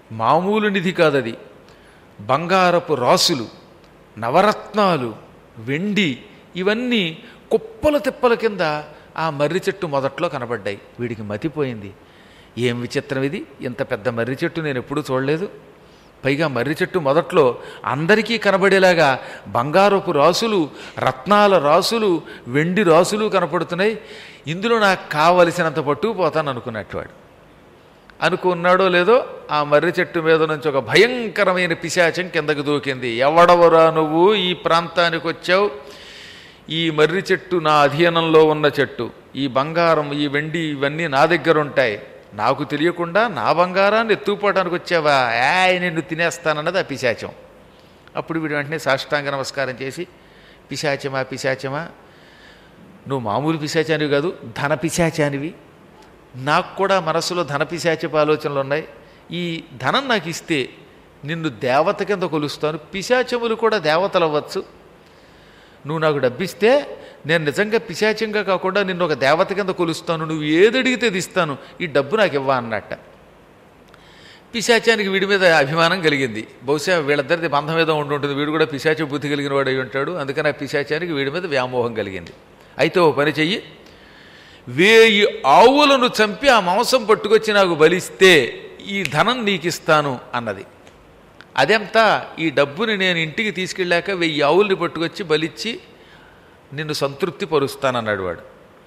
Speaker 1: మామూలు నిధి కాదది. బంగారపు రాసులు, నవరత్నాలు, వెండి ఇవన్నీ కుప్పల తిప్పల కింద ఆ మర్రి చెట్టు మొదట్లో కనబడ్డాయి. వీడికి మతిపోయింది. ఏం విచిత్రం ఇది, ఇంత పెద్ద మర్రి చెట్టు నేను ఎప్పుడూ చూడలేదు. పైగా మర్రి చెట్టు మొదట్లో అందరికీ కనబడేలాగా బంగారపు రాసులు, రత్నాల రాసులు, వెండి రాసులు కనపడుతున్నాయి. ఇందులో నాకు కావలసినంత పట్టుకుపోతాను అనుకున్నట్టు వాడు. అనుకున్నాడో లేదో ఆ మర్రి చెట్టు మీద నుంచి ఒక భయంకరమైన పిశాచం కిందకు దూకింది. ఎవడవరా నువ్వు, ఈ ప్రాంతానికి వచ్చావు? ఈ మర్రి చెట్టు నా అధీనంలో ఉన్న చెట్టు, ఈ బంగారం, ఈ వెండి ఇవన్నీ నా దగ్గర ఉంటాయి. నాకు తెలియకుండా నా బంగారాన్ని ఎత్తుకుపోవడానికి వచ్చావా? నిన్ను తినేస్తానన్నది ఆ పిశాచం. అప్పుడు వీడు వెంటనే సాష్టాంగ నమస్కారం చేసి, పిశాచమా పిశాచమా, నువ్వు మామూలు పిశాచానివి కాదు, ధన పిశాచానివి. నాకు కూడా మనసులో ధన పిశాచపు ఆలోచనలు ఉన్నాయి. ఈ ధనం నాకు ఇస్తే నిన్ను దేవత కింద కొలుస్తాను. పిశాచములు కూడా దేవతలు అవ్వచ్చు. నువ్వు నాకు డబ్బిస్తే నేను నిజంగా పిశాచంగా కాకుండా నిన్ను ఒక దేవత కింద కొలుస్తాను. నువ్వు ఏదడిగితే అది ఇస్తాను, ఈ డబ్బు నాకు ఇవ్వ అన్నట్ట. పిశాచానికి వీడి మీద అభిమానం కలిగింది. బహుశా వీళ్ళిద్దరిది బంధం ఏదో ఉంటుంటుంది. వీడు కూడా పిశాచ బుద్ధి కలిగిన వాడు అయి ఉంటాడు. అందుకని ఆ పిశాచానికి వీడి మీద వ్యామోహం కలిగింది. అయితే ఓ పని చెయ్యి, 1000 ఆవులను చంపి ఆ మాంసం పట్టుకొచ్చి నాకు బలిస్తే ఈ ధనం నీకు ఇస్తాను అన్నది. అదెంత? ఈ డబ్బుని నేను ఇంటికి తీసుకెళ్ళాక 1000 ఆవుల్ని పట్టుకొచ్చి బలిచ్చి నిన్ను సంతృప్తి పరుస్తానన్నాడు వాడు.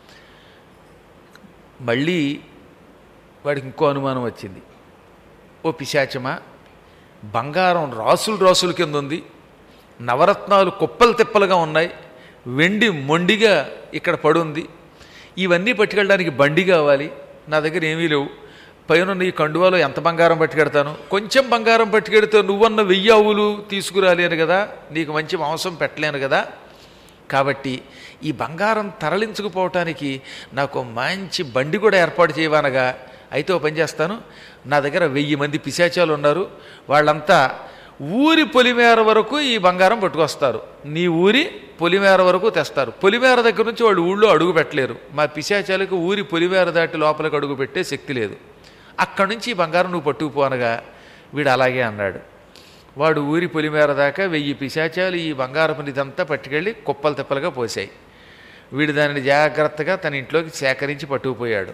Speaker 1: మళ్ళీ వాడికి ఇంకో అనుమానం వచ్చింది. ఓ పిశాచమా, బంగారం రాసులు రాసుల కింద ఉంది, నవరత్నాలు కుప్పలు తిప్పలుగా ఉన్నాయి, వెండి మొండిగా ఇక్కడ పడుంది, ఇవన్నీ పట్టుకెళ్ళడానికి బండి కావాలి, నా దగ్గర ఏమీ లేవు. పైన నీ కండువాలో ఎంత బంగారం పట్టుకెడతాను? కొంచెం బంగారం పట్టుకెడితే నువ్వన్న 1000 ఆవులు తీసుకురాలేను కదా, నీకు మంచి మాంసం పెట్టలేను కదా. కాబట్టి ఈ బంగారం తరలించుకుపోవటానికి నాకు మంచి బండి కూడా ఏర్పాటు చేయవనగా, అయితే ఓ పని చేస్తాను, నా దగ్గర 1000 మంది పిశాచాలు ఉన్నారు, వాళ్ళంతా ఊరి పొలిమేర వరకు ఈ బంగారం పట్టుకొస్తారు, నీ ఊరి పొలిమేర వరకు తెస్తారు. పొలిమేర దగ్గర నుంచి వాళ్ళు ఊళ్ళో అడుగు పెట్టలేరు. మా పిశాచాలకు ఊరి పొలిమేర దాటి లోపలికి అడుగు పెట్టే శక్తి లేదు. అక్కడి నుంచి ఈ బంగారం నువ్వు పట్టుకుపోనగా వీడు అలాగే అన్నాడు. వాడు ఊరి పొలిమేర దాకా 1000 పిశాచాలు ఈ బంగారపు నిదంతా పట్టుకెళ్ళి కుప్పలు తిప్పలుగా పోసాయి. వీడు దానిని జాగ్రత్తగా తన ఇంట్లోకి సేకరించి పట్టుకుపోయాడు.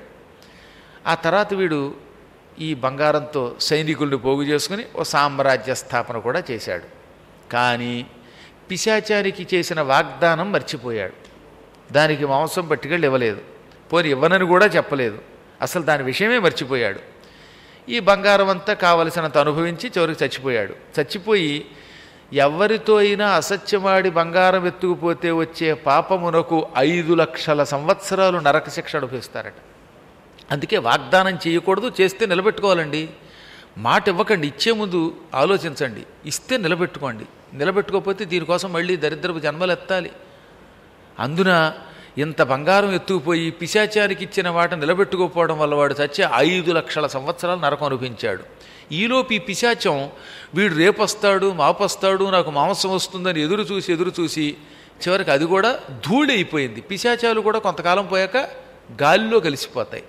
Speaker 1: ఆ తర్వాత వీడు ఈ బంగారంతో సైనికుల్ని పోగు చేసుకుని ఓ సామ్రాజ్య స్థాపన కూడా చేశాడు. కానీ పిశాచానికి చేసిన వాగ్దానం మర్చిపోయాడు. దానికి మాంసం పట్టుకెళ్ళి ఇవ్వలేదు, పోని ఇవ్వనని కూడా చెప్పలేదు, అసలు దాని విషయమే మర్చిపోయాడు. ఈ బంగారం అంతా కావలసినంత అనుభవించి చివరికి చచ్చిపోయాడు. చచ్చిపోయి ఎవరితో అయినా అసత్యమాడి బంగారం ఎత్తుకుపోతే వచ్చే పాపమునకు 5 లక్షల సంవత్సరాలు నరక శిక్ష అనుభవిస్తారట. అందుకే వాగ్దానం చేయకూడదు, చేస్తే నిలబెట్టుకోవాలండి. మాట ఇవ్వకండి, ఇచ్చే ముందు ఆలోచించండి, ఇస్తే నిలబెట్టుకోండి. నిలబెట్టుకోకపోతే దీనికోసం మళ్ళీ దరిద్రపు జన్మలు ఎత్తాలి. అందున ఇంత బంగారం ఎత్తుకుపోయి పిశాచానికి ఇచ్చిన మాట నిలబెట్టుకోకపోవడం వల్ల వాడు చచ్చే 5 లక్షల సంవత్సరాలు నరకం అనుభవించాడు. ఈలోపు ఈ పిశాచం వీడు రేపొస్తాడు మాపొస్తాడు నాకు మాంసం వస్తుందని ఎదురు చూసి చివరికి అది కూడా ధూళి అయిపోయింది. పిశాచాలు కూడా కొంతకాలం పోయాక గాలిలో కలిసిపోతాయి.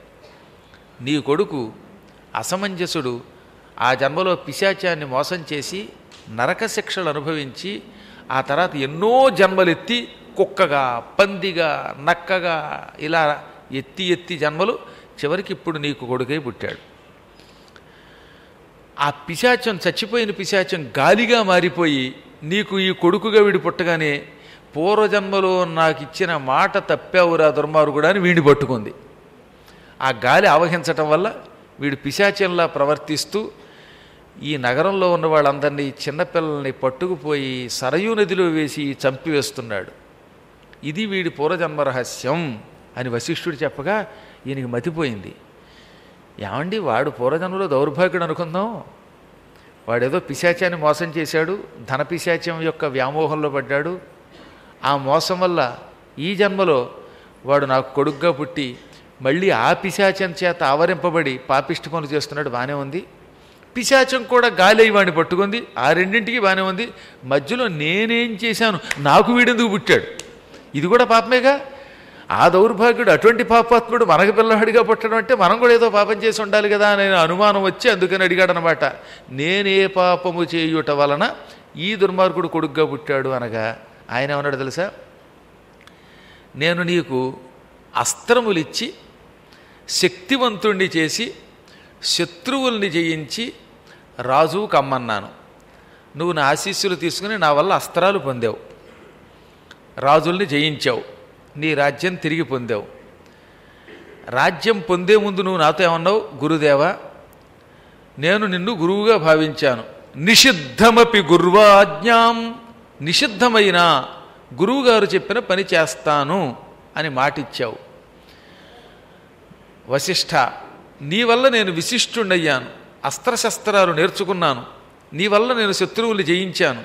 Speaker 1: నీ కొడుకు అసమంజసుడు ఆ జన్మలో పిశాచాన్ని మోసం చేసి నరక శిక్షలు అనుభవించి ఆ తర్వాత ఎన్నో జన్మలెత్తి కుక్కగా, పందిగా, నక్కగా ఇలా ఎత్తి జన్మలు చివరికి ఇప్పుడు నీకు కొడుకై పుట్టాడు. ఆ పిశాచం, చచ్చిపోయిన పిశాచం గాలిగా మారిపోయి నీకు ఈ కొడుకుగా వీడు పుట్టగానే పూర్వజన్మలో నాకు ఇచ్చిన మాట తప్పావురా దుర్మార్గుడా అని వీడిని పట్టుకుంది. ఆ గాలి ఆవహించటం వల్ల వీడు పిశాచంలా ప్రవర్తిస్తూ ఈ నగరంలో ఉన్న వాళ్ళందరినీ, చిన్నపిల్లల్ని పట్టుకుపోయి సరయూ నదిలో వేసి చంపివేస్తున్నాడు. ఇది వీడి పూర్వజన్మ రహస్యం అని వశిష్ఠుడు చెప్పగా ఈయనకి మతిపోయింది. ఏమండి, వాడు పూర్వజన్మలో దౌర్భాగ్యుడు అనుకుందాం, వాడేదో పిశాచాన్ని మోసం చేశాడు, ధన పిశాచం యొక్క వ్యామోహంలో పడ్డాడు. ఆ మోసం వల్ల ఈ జన్మలో వాడు నాకు కొడుగ్గా పుట్టి మళ్ళీ ఆ పిశాచం చేత ఆవరింపబడి పాపిష్టి పనులు చేస్తున్నాడు. బాగానే ఉంది. పిశాచం కూడా గాలి వాడిని పట్టుకుంది, ఆ రెండింటికి బాగానే ఉంది. మధ్యలో నేనేం చేశాను, నాకు వీడెందుకు పుట్టాడు, ఇది కూడా పాపమేగా. ఆ దౌర్భాగ్యుడు అటువంటి పాపాత్ముడు మనకు పిల్లవాడిగా పుట్టడం అంటే మనం కూడా ఏదో పాపం చేసి ఉండాలి కదా అనే అనుమానం వచ్చి అందుకని అడిగాడనమాట. నేనే పాపము చేయుట వలన ఈ దుర్మార్గుడు కొడుగ్గా పుట్టాడు అనగా ఆయన ఏమన్నాడు తెలుసా? నేను నీకు అస్త్రములిచ్చి శక్తివంతుణ్ణి చేసి శత్రువుల్ని జయించి రాజు కమ్మన్నాను. నువ్వు నా ఆశీస్సులు తీసుకుని నా వల్ల అస్త్రాలు పొందావు, రాజుల్ని జయించావు, నీ రాజ్యం తిరిగి పొందావు. రాజ్యం పొందే ముందు నువ్వు నాతో ఏమన్నావు? గురుదేవా, నేను నిన్ను గురువుగా భావించాను. నిషిద్ధమపి గుర్వాజ్ఞాం, నిషిద్ధమైన గురువుగారు చెప్పిన పని చేస్తాను అని మాటిచ్చావు. వశిష్ఠ, నీ వల్ల నేను విశిష్టుడయ్యాను, అస్త్రశస్త్రాలు నేర్చుకున్నాను, నీ వల్ల నేను శత్రువులు జయించాను.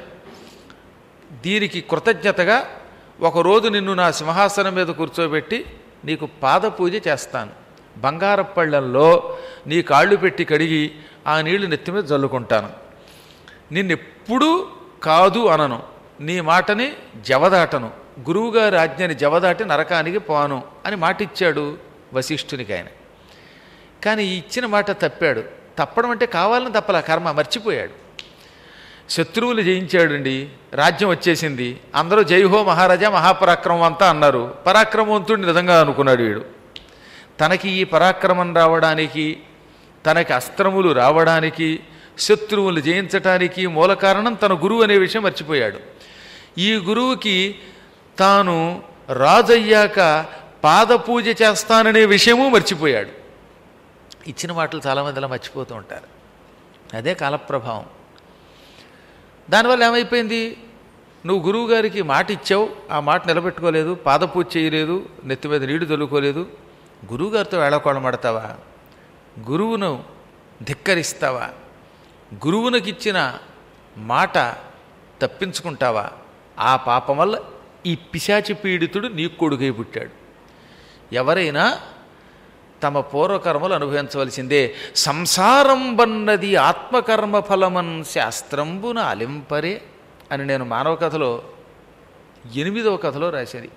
Speaker 1: దీనికి కృతజ్ఞతగా ఒకరోజు నిన్ను నా సింహాసనం మీద కూర్చోబెట్టి నీకు పాదపూజ చేస్తాను. బంగారపళ్ళల్లో నీ కాళ్ళు పెట్టి కడిగి ఆ నీళ్లు నెత్తి మీద జల్లుకుంటాను. నిన్నెప్పుడూ కాదు అనను, నీ మాటని జవదాటను, గురువుగారి ఆజ్ఞని జవదాటి నరకానికి పోను అని మాటిచ్చాడు వశిష్ఠునికి ఆయన. కానీ ఇచ్చిన మాట తప్పాడు. తప్పడం అంటే కావాలని తప్పలా, కర్మ మర్చిపోయాడు. శత్రువులు జయించాడండి, రాజ్యం వచ్చేసింది, అందరూ జైహో మహారాజా మహాపరాక్రమం అంతా అన్నారు. పరాక్రమవంతుడు నిజంగా అనుకున్నాడు వీడు. తనకి ఈ పరాక్రమం రావడానికి, తనకి అస్త్రములు రావడానికి, శత్రువులు జయించటానికి మూల కారణం తన గురువు అనే విషయం మర్చిపోయాడు. ఈ గురువుకి తాను రాజయ్యాక పాదపూజ చేస్తాననే విషయము మర్చిపోయాడు. ఇచ్చిన మాటలు చాలామంది అలా మర్చిపోతూ ఉంటారు. అదే కాలప్రభావం. దానివల్ల ఏమైపోయింది? నువ్వు గురువుగారికి మాట ఇచ్చావు, ఆ మాట నిలబెట్టుకోలేదు, పాదపూజ చేయలేదు, నెత్తి మీద నీళ్లు తొలుకోలేదు. గురువుగారితో వేళకోళమాడతావా? గురువును ధిక్కరిస్తావా? గురువునకిచ్చిన మాట తప్పించుకుంటావా? ఆ పాపం వల్ల ఈ పిశాచి పీడితుడు నీ కొడుకై పుట్టాడు. ఎవరైనా తమ పూర్వకర్మలు అనుభవించవలసిందే. సంసారం బన్నది ఆత్మకర్మ ఫలమన్ శాస్త్రంబున అలింపరే అని నేను మానవ కథలో 8వ కథలో రాసేది.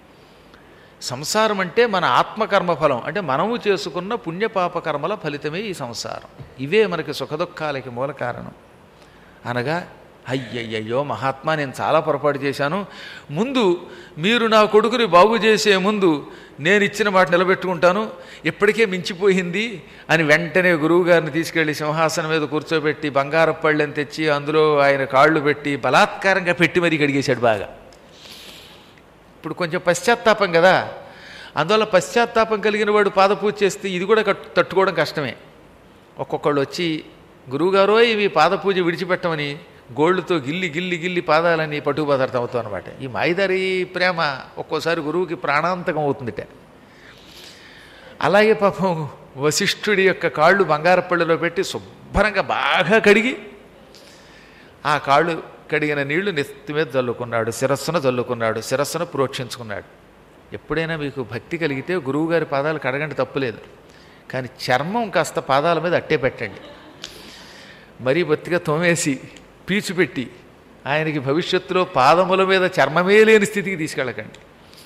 Speaker 1: సంసారం అంటే మన ఆత్మకర్మ ఫలం, అంటే మనము చేసుకున్న పుణ్యపాపకర్మల ఫలితమే ఈ సంసారం. ఇవే మనకి సుఖదుఖాలకి మూల కారణం. అనగా అయ్యయ్యో మహాత్మా, నేను చాలా పొరపాటు చేశాను, ముందు మీరు నా కొడుకుని బాగు చేసే ముందు నేను ఇచ్చిన మాట నిలబెట్టుకుంటాను, ఇప్పటికే మించిపోయింది అని వెంటనే గురువుగారిని తీసుకెళ్లి సింహాసనం మీద కూర్చోబెట్టి బంగారపు పళ్ళెని తెచ్చి అందులో ఆయన కాళ్ళు పెట్టి బలాత్కారంగా పెట్టి మరీ కడిగేశాడు బాగా. ఇప్పుడు కొంచెం పశ్చాత్తాపం కదా, అందువల్ల పశ్చాత్తాపం కలిగిన వాడు పాదపూజ చేస్తే ఇది కూడా తట్టుకోవడం కష్టమే. ఒక్కొక్కళ్ళు వచ్చి గురువుగారో ఇవి పాదపూజ విడిచిపెట్టమని గోళ్ళతో గిల్లి గిల్లి గిల్లి పాదాలని పట్టుకుపోతారు అవుతాం అనమాట. ఈ మాయిదారి ప్రేమ ఒక్కోసారి గురువుకి ప్రాణాంతకం అవుతుందిట. అలాగే పాపం వశిష్ఠుడి యొక్క కాళ్ళు బంగారపళ్ళలో పెట్టి శుభ్రంగా బాగా కడిగి ఆ కాళ్ళు కడిగిన నీళ్లు నెత్తి మీద జల్లుకున్నాడు, శిరస్సున జల్లుకున్నాడు, శిరస్సును ప్రోక్షించుకున్నాడు. ఎప్పుడైనా మీకు భక్తి కలిగితే గురువుగారి పాదాలు కడగండి, తప్పులేదు. కానీ చర్మం కాస్త పాదాల మీద అట్టే పెట్టండి. మరీ బొత్తిగా తోమేసి పీచు పెట్టి ఆయనకి భవిష్యత్తులో పాదముల మీద చర్మమే లేని స్థితికి తీసుకెళ్ళకండి.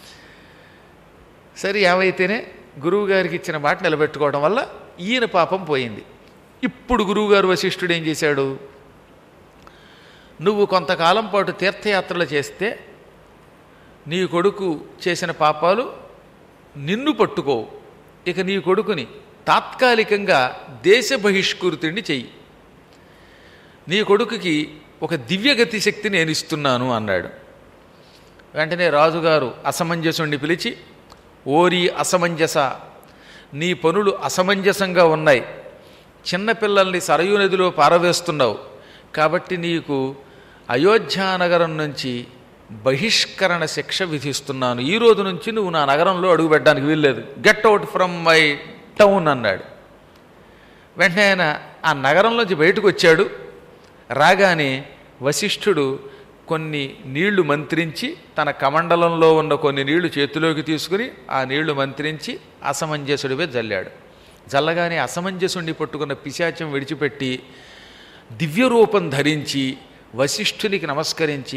Speaker 1: సరే, ఏమైతేనే గురువుగారికి ఇచ్చిన మాట నిలబెట్టుకోవడం వల్ల ఈయన పాపం పోయింది. ఇప్పుడు గురువుగారు వశిష్ఠుడు ఏం చేశాడు? నువ్వు కొంతకాలం పాటు తీర్థయాత్రలు చేస్తే నీ కొడుకు చేసిన పాపాలు నిన్ను పట్టుకోవు. ఇక నీ కొడుకుని తాత్కాలికంగా దేశ బహిష్కృతుడిని చెయ్యి. నీ కొడుకుకి ఒక దివ్యగతి శక్తి నేను ఇస్తున్నాను అన్నాడు. వెంటనే రాజుగారు అసమంజసుణ్ణి పిలిచి, ఓరి అసమంజస, నీ పనులు అసమంజసంగా ఉన్నాయి, చిన్నపిల్లల్ని సరయూ నదిలో పారవేస్తున్నావు, కాబట్టి నీకు అయోధ్యానగరం నుంచి బహిష్కరణ శిక్ష విధిస్తున్నాను. ఈ రోజు నుంచి నువ్వు నా నగరంలో అడుగుపెట్టడానికి వీల్లేదు, get out from my town అన్నాడు. వెంటనే ఆయన ఆ నగరంలోంచి బయటకు వచ్చాడు. రాగానే వశిష్ఠుడు కొన్ని నీళ్లు మంత్రించి తన కమండలంలో ఉన్న కొన్ని నీళ్లు చేతిలోకి తీసుకుని ఆ నీళ్లు మంత్రించి అసమంజసుడివే జల్లాడు. జల్లగానే అసమంజసుడిని పట్టుకున్న పిశాచం విడిచిపెట్టి దివ్యరూపం ధరించి వశిష్ఠునికి నమస్కరించి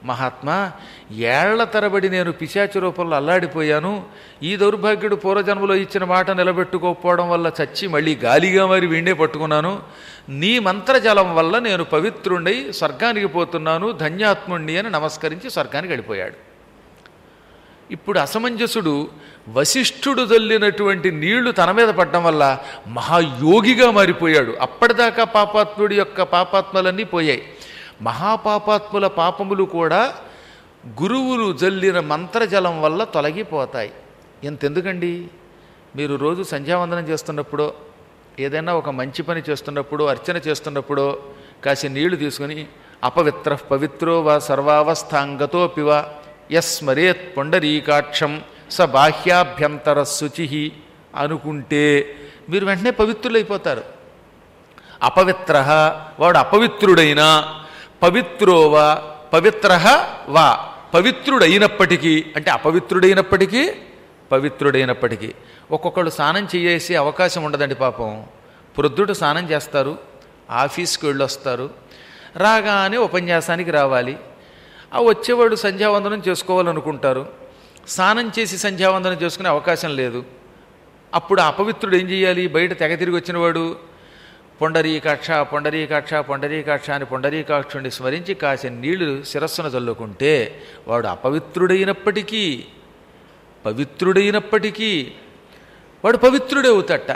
Speaker 1: మహాత్మా, ఏళ్ల తరబడి నేను పిశాచ రూపంలో అల్లాడిపోయాను. ఈ దౌర్భాగ్యుడు పూర్వజన్మలో ఇచ్చిన మాట నిలబెట్టుకోకపోవడం వల్ల చచ్చి మళ్ళీ గాలిగా మారి వీణ్ణే పట్టుకున్నాను. నీ మంత్రజలం వల్ల నేను పవిత్రుండై స్వర్గానికి పోతున్నాను, ధన్యాత్ముణ్ణి అని నమస్కరించి స్వర్గానికి వెళ్ళిపోయాడు. ఇప్పుడు అసమంజసుడు వశిష్ఠుడు జల్లినటువంటి నీళ్లు తన మీద పడడం వల్ల మహాయోగిగా మారిపోయాడు. అప్పటిదాకా పాపాత్ముడి యొక్క పాపాత్మలన్నీ పోయాయి. మహాపాపాత్ముల పాపములు కూడా గురువులు జల్లిన మంత్రజలం వల్ల తొలగిపోతాయి. ఎంతెందుకండి, మీరు రోజు సంధ్యావందనం చేస్తున్నప్పుడో ఏదైనా ఒక మంచి పని చేస్తున్నప్పుడో అర్చన చేస్తున్నప్పుడో కాసి నీళ్లు తీసుకుని అపవిత్ర పవిత్రో వా సర్వావస్థాంగతోపివ యస్మరేత్ పొండరీకాక్షం స బాహ్యాభ్యంతర శుచి అనుకుంటే మీరు వెంటనే పవిత్రులైపోతారు. అపవిత్ర వాడు అపవిత్రుడైనా, పవిత్రోవా పవిత్ర వా పవిత్రుడైనప్పటికీ, అంటే అపవిత్రుడైనప్పటికీ పవిత్రుడైనప్పటికీ. ఒక్కొక్కళ్ళు స్నానం చేసే అవకాశం ఉండదండి పాపం. ప్రొద్దుట స్నానం చేస్తారు, ఆఫీస్కి వెళ్ళొస్తారు, రాగానే ఉపన్యాసానికి రావాలి. ఆ వచ్చేవాడు సంధ్యావందనం చేసుకోవాలనుకుంటారు, స్నానం చేసి సంధ్యావందనం చేసుకునే అవకాశం లేదు. అప్పుడు అపవిత్రుడు ఏం చేయాలి? బయట తెగ తిరిగి వచ్చినవాడు పొండరీకాక్ష పొండరీకాక్ష పొండరీకాక్ష అని పొండరీకాక్షుడిని స్మరించి కాసిన నీళ్లు శిరస్సును చల్లుకుంటే వాడు అపవిత్రుడైనప్పటికీ పవిత్రుడైనప్పటికీ వాడు పవిత్రుడే అవుతట.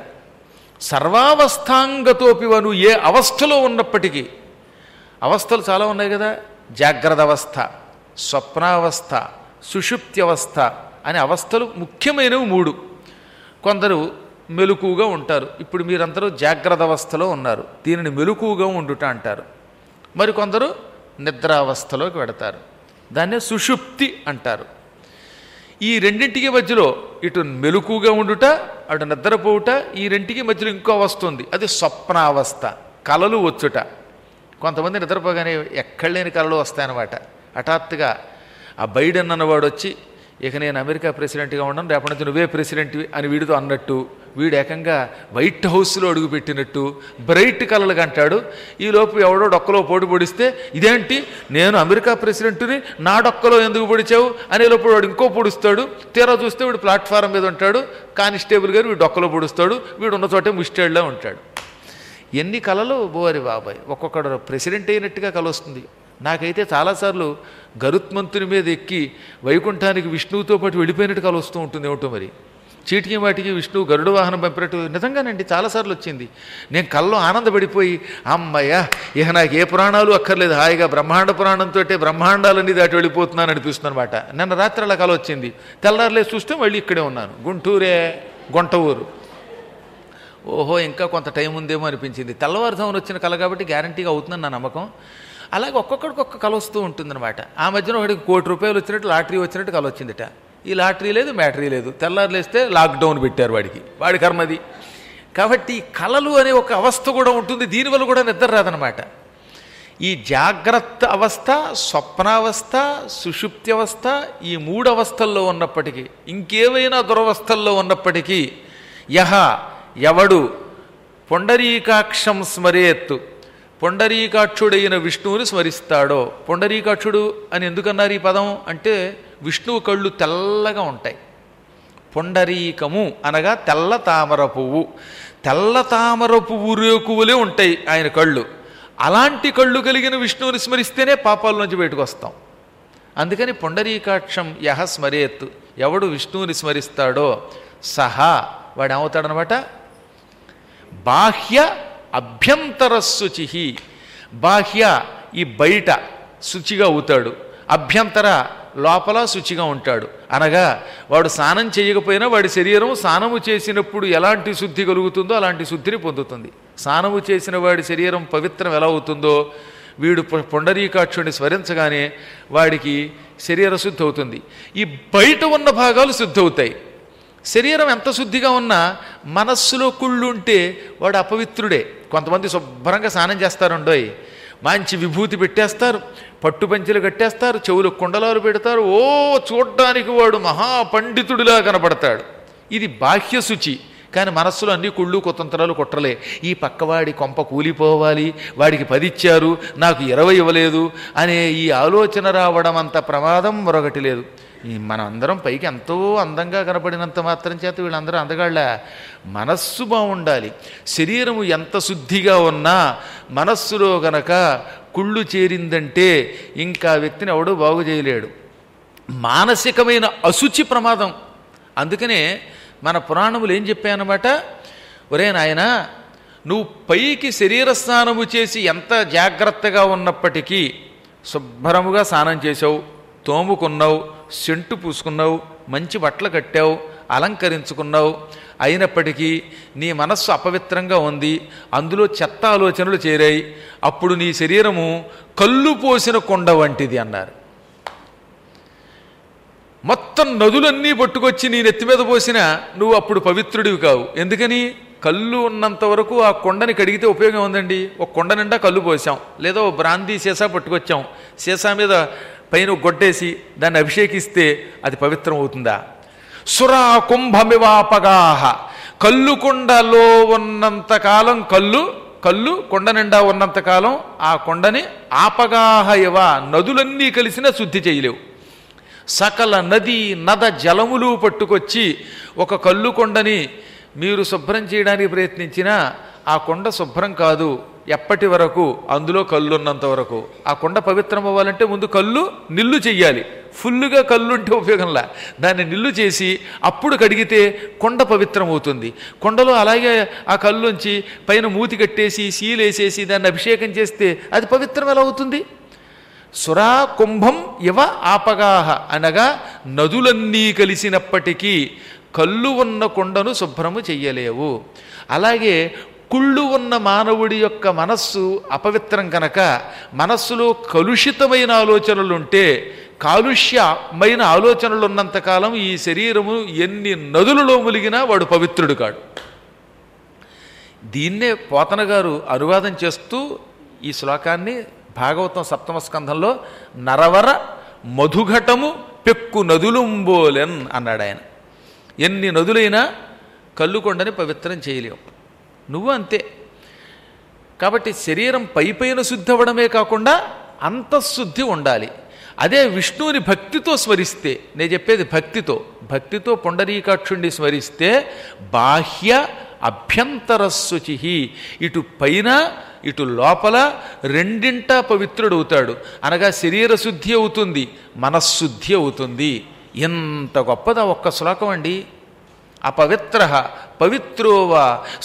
Speaker 1: సర్వావస్థాంగతోపివను, ఏ అవస్థలో ఉన్నప్పటికీ. అవస్థలు చాలా ఉన్నాయి కదా, జాగ్రత్త అవస్థ, స్వప్నావస్థ, సుషుప్త్యవస్థ అనే అవస్థలు ముఖ్యమైనవి 3. కొందరు మెలకువగా ఉంటారు. ఇప్పుడు మీరందరూ జాగ్రత్త అవస్థలో ఉన్నారు, దీనిని మెలకువగా ఉండుట అంటారు. మరికొందరు నిద్రావస్థలోకి వెడతారు, దాన్నే సుషుప్తి అంటారు. ఈ రెండింటికి మధ్యలో ఇటు మెలకువగా ఉండుట, అటు నిద్రపోవుట, ఈ రెంటికి మధ్యలో ఇంకో అవస్థ ఉంది, అది స్వప్నావస్థ, కలలు వచ్చుట. కొంతమంది నిద్రపోగానే ఎక్కడ లేని కలలు వస్తాయన్నమాట. హఠాత్తుగా ఆ బైడెన్ అన్నవాడు వచ్చి, ఇక నేను అమెరికా ప్రెసిడెంట్గా ఉండను, రేపటి నుంచి నువ్వే ప్రెసిడెంట్ అని వీడితో అన్నట్టు, వీడు ఏకంగా వైట్ హౌస్లో అడుగుపెట్టినట్టు బ్రైట్ కలలుగా అంటాడు. ఈలోపు ఎవడో డొక్కలో పోటు పొడిస్తే, ఇదేంటి నేను అమెరికా ప్రెసిడెంట్ని, నా డొక్కలో ఎందుకు పొడిచావు అనేలోపు వాడు ఇంకో పొడుస్తాడు. తీరా చూస్తే వీడు ప్లాట్ఫారం మీద ఉంటాడు, కానిస్టేబుల్ గారు వీడు డొక్కలో పొడుస్తాడు, వీడు ఉన్న చోటే ముస్టేడ్లో ఉంటాడు. ఎన్ని కళలు బోరి బాబాయ్, ఒక్కొక్కడు ప్రెసిడెంట్ అయినట్టుగా కల వస్తుంది. నాకైతే చాలాసార్లు గరుత్మంతుని మీద ఎక్కి వైకుంఠానికి విష్ణువుతో పాటు వెళ్ళిపోయినట్టు కల వస్తూ ఉంటుంది. ఏమిటో మరి, చీటికి వాటికి విష్ణువు గరుడ వాహనం పంపినట్టు నిజంగానండి చాలాసార్లు వచ్చింది. నేను కల్లో ఆనందపడిపోయి, అమ్మయ్య ఇక నాకు ఏ పురాణాలు అక్కర్లేదు, హాయిగా బ్రహ్మాండ పురాణంతో బ్రహ్మాండాలన్నీ దాటి వెళ్ళిపోతున్నాను అనిపిస్తుంది అనమాట. నిన్న రాత్రి అలా కల వచ్చింది. తెల్లారులే చూస్తే మళ్ళీ ఇక్కడే ఉన్నాను, గుంటూరే గుంట ఊరు. ఓహో ఇంకా కొంత టైం ఉందేమో అనిపించింది. తెల్లవారుజామున వచ్చిన కళ కాబట్టి గ్యారంటీగా అవుతుందని నా నమ్మకం. అలాగే ఒక్కొక్కడికి ఒక్క కళ వస్తూ ఉంటుందన్నమాట. ఆ మధ్యన ఒకటికి ₹1,00,00,000 వచ్చినట్టు లాటరీ వచ్చినట్టు కళ వచ్చిందిట. ఈ లాటరీ లేదు, మ్యాటరీ లేదు, తెల్లారులేస్తే లాక్డౌన్ పెట్టారు వాడి కర్మది. కాబట్టి కళలు అనే ఒక అవస్థ కూడా ఉంటుంది, దీనివల్ల కూడా నిద్ర రాదనమాట. ఈ జాగ్రత్త అవస్థ, స్వప్నావస్థ, సుషుప్తి అవస్థ, ఈ 3 అవస్థల్లో ఉన్నప్పటికీ, ఇంకేవైనా దురవస్థల్లో ఉన్నప్పటికీ, ఎవడు పొండరీకాక్షం స్మరేత్తు, పొండరీకాక్షుడైన విష్ణువుని స్మరిస్తాడో. పొండరీకాక్షుడు అని ఎందుకన్నారు ఈ పదం అంటే, విష్ణువు కళ్ళు తెల్లగా ఉంటాయి. పొండరీకము అనగా తెల్ల తామర పువ్వు, తెల్ల తామర పువ్వు రేకువలే ఉంటాయి ఆయన కళ్ళు. అలాంటి కళ్ళు కలిగిన విష్ణువుని స్మరిస్తేనే పాపాల నుంచి బయటకు వస్తాం. అందుకని పొండరీకాక్షం స్మరేత్తు, ఎవడు విష్ణువుని స్మరిస్తాడో సహా వాడు ఏమవుతాడనమాట, బాహ్య అభ్యంతర శుచి. బాహ్య ఈ బయట శుచిగా అవుతాడు, అభ్యంతర లోపల శుచిగా ఉంటాడు. అనగా వాడు స్నానం చేయకపోయినా వాడి శరీరం స్నానము చేసినప్పుడు ఎలాంటి శుద్ధి కలుగుతుందో అలాంటి శుద్ధిని పొందుతుంది. స్నానము చేసిన వాడి శరీరం పవిత్రం ఎలా అవుతుందో, వీడు పొండరీకాక్షుడిని స్మరించగానే వాడికి శరీర శుద్ధి అవుతుంది. ఈ బయట ఉన్న భాగాలు శుద్ధి అవుతాయి. శరీరం ఎంత శుద్ధిగా ఉన్నా మనస్సులో కుళ్ళుంటే వాడు అపవిత్రుడే. కొంతమంది శుభ్రంగా స్నానం చేస్తారుండోయ్, మంచి విభూతి పెట్టేస్తారు, పట్టుపంచెలు కట్టేస్తారు, చెవులు కుండలాలు పెడతారు, చూడ్డానికి వాడు మహాపండితుడిలా కనపడతాడు. ఇది బాహ్య శుచి. కానీ మనస్సులో అన్ని కుళ్ళు కుతంత్రాలు కుట్రలే. ఈ పక్కవాడి కొంప కూలిపోవాలి, వాడికి 10 ఇచ్చారు నాకు 20 ఇవ్వలేదు అనే ఈ ఆలోచన రావడం అంత ప్రమాదం మరొకటి లేదు. మనం అందరం పైకి ఎంతో అందంగా కనపడినంత మాత్రం చేత వీళ్ళందరూ అందగాళ్ళ. మనస్సు బాగుండాలి. శరీరము ఎంత శుద్ధిగా ఉన్నా మనస్సులో గనక కుళ్ళు చేరిందంటే ఇంకా వ్యక్తిని ఎవడూ బాగు చేయలేడు. మానసికమైన అశుచి ప్రమాదం. అందుకనే మన పురాణములు ఏం చెప్పాయన్నమాట, ఒరే నాయనా నువ్వు పైకి శరీర స్నానము చేసి ఎంత జాగ్రత్తగా ఉన్నప్పటికీ శుభ్రముగా స్నానం చేసావు, తోముకున్నావు, సెంటు పూసుకున్నావు, మంచి బట్టలు కట్టావు, అలంకరించుకున్నావు, అయినప్పటికీ నీ మనస్సు అపవిత్రంగా ఉంది, అందులో చెత్త ఆలోచనలు చేరాయి, అప్పుడు నీ శరీరము కళ్ళు పోసిన కొండ వంటిది అన్నారు. మొత్తం నదులన్నీ పట్టుకొచ్చి నీ నెత్తి మీద పోసినా నువ్వు అప్పుడు పవిత్రుడివి కావు. ఎందుకని? కళ్ళు ఉన్నంత వరకు ఆ కొండని కడిగితే ఉపయోగం ఉందండి. ఒక కొండ నిండా కళ్ళు పోసాం, లేదా ఓ బ్రాందీ సీసా పట్టుకొచ్చాం, సీసా మీద పైన గొడ్డేసి దాన్ని అభిషేకిస్తే అది పవిత్రం అవుతుందా? సురా కుంభమివాపగాహ, కళ్ళు కొండలో ఉన్నంతకాలం కళ్ళు కొండ నిండా ఉన్నంతకాలం ఆ కొండని ఆపగాహ ఇవ, నదులన్నీ కలిసిన శుద్ధి చేయలేవు. సకల నది నద జలములు పట్టుకొచ్చి ఒక కళ్ళు కొండని మీరు శుభ్రం చేయడానికి ప్రయత్నించినా ఆ కొండ శుభ్రం కాదు. ఎప్పటి వరకు? అందులో కళ్ళు ఉన్నంత వరకు. ఆ కొండ పవిత్రం అవ్వాలంటే ముందు కళ్ళు నిల్లు చెయ్యాలి. ఫుల్లుగా కళ్ళు ఉంటే ఉపయోగంలా, దాన్ని నిల్లు చేసి అప్పుడు కడిగితే కొండ పవిత్రం అవుతుంది. కొండలో అలాగే ఆ కళ్ళుంచి పైన మూతి కట్టేసి సీలేసేసి దాన్ని అభిషేకం చేస్తే అది పవిత్రం ఎలా అవుతుంది? సురా కుంభం ఇవ ఆపగాహ అనగా నదులన్నీ కలిసినప్పటికీ కళ్ళు ఉన్న కొండను శుభ్రము చెయ్యలేవు. అలాగే కుళ్ళు ఉన్న మానవుడి యొక్క మనస్సు అపవిత్రం కనుక మనస్సులో కలుషితమైన ఆలోచనలుంటే, కాలుష్యమైన ఆలోచనలు ఉన్నంతకాలం ఈ శరీరము ఎన్ని నదులలో ములిగినా వాడు పవిత్రుడు కాడు. దీన్నే పోతన గారు అనువాదం చేస్తూ ఈ శ్లోకాన్ని భాగవతం 7వ స్కంధంలో నరవర మధుఘటము పెక్కు నదులుంబోలెన్ అన్నాడు ఆయన. ఎన్ని నదులైనా కళ్ళుకొండని పవిత్రం చేయలేవు. నువ్వు అంతే. కాబట్టి శరీరం పైపైన శుద్ధి అవ్వడమే కాకుండా అంతఃశుద్ధి ఉండాలి. అదే విష్ణువుని భక్తితో స్మరిస్తే, నేను చెప్పేది భక్తితో పుండరీకాక్షుణ్ణి స్మరిస్తే బాహ్య అభ్యంతర శుచి, ఇటు పైన ఇటు లోపల రెండింటా పవిత్రుడవుతాడు. అనగా శరీర శుద్ధి అవుతుంది, మనశ్శుద్ధి అవుతుంది. ఎంత గొప్పదా ఒక్క శ్లోకం అండి. అపవిత్ర పవిత్రోవా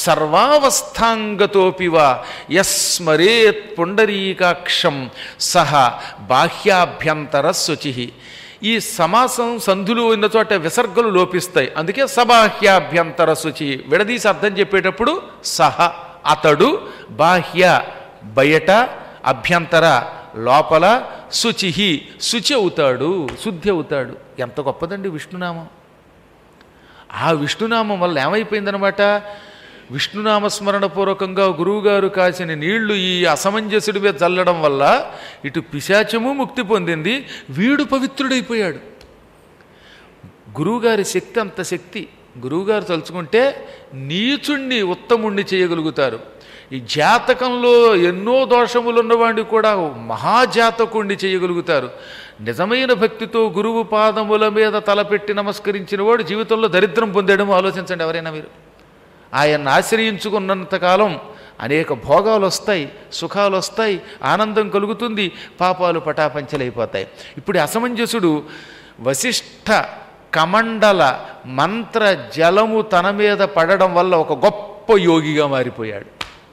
Speaker 1: సర్వావస్థాంగతోపివా యస్మరేత్ పుండరీకాక్షం సహ బాహ్యాభ్యంతర శుచి. ఈ సమాసం సంధులు ఉన్న చోట విసర్గలు లోపిస్తాయి, అందుకే సబాహ్యాభ్యంతర శుచి. విడదీసి అర్థం చెప్పేటప్పుడు సహ అతడు, బాహ్య బయట, అభ్యంతర లోపల, శుచి శుచి అవుతాడు, శుద్ధి అవుతాడు. ఎంత గొప్పదండి విష్ణునామం. ఆ విష్ణునామం వల్ల ఏమైపోయిందనమాట, విష్ణునామస్మరణ పూర్వకంగా గురువుగారు కాసిన నీళ్లు ఈ అసమంజసుడి మీద చల్లడం వల్ల ఇటు పిశాచము ముక్తి పొందింది, వీడు పవిత్రుడైపోయాడు. గురువుగారి శక్తి అంత శక్తి. గురువుగారు తలుచుకుంటే నీచుణ్ణి ఉత్తముణ్ణి చేయగలుగుతారు. ఈ జాతకంలో ఎన్నో దోషములున్నవాడిని కూడా మహాజాతకుణ్ణి చేయగలుగుతారు. నిజమైన భక్తితో గురువు పాదముల మీద తలపెట్టి నమస్కరించిన వాడు జీవితంలో దరిద్రం పొందేయడం ఆలోచించండి ఎవరైనా మీరు. ఆయన్ని ఆశ్రయించుకున్నంతకాలం అనేక భోగాలు వస్తాయి, సుఖాలు వస్తాయి, ఆనందం కలుగుతుంది, పాపాలు పటాపంచలైపోతాయి. ఇప్పుడు అసమంజసుడు వశిష్ఠ కమండల మంత్ర జలము తన మీద పడడం వల్ల ఒక గొప్ప యోగిగా మారిపోయాడు.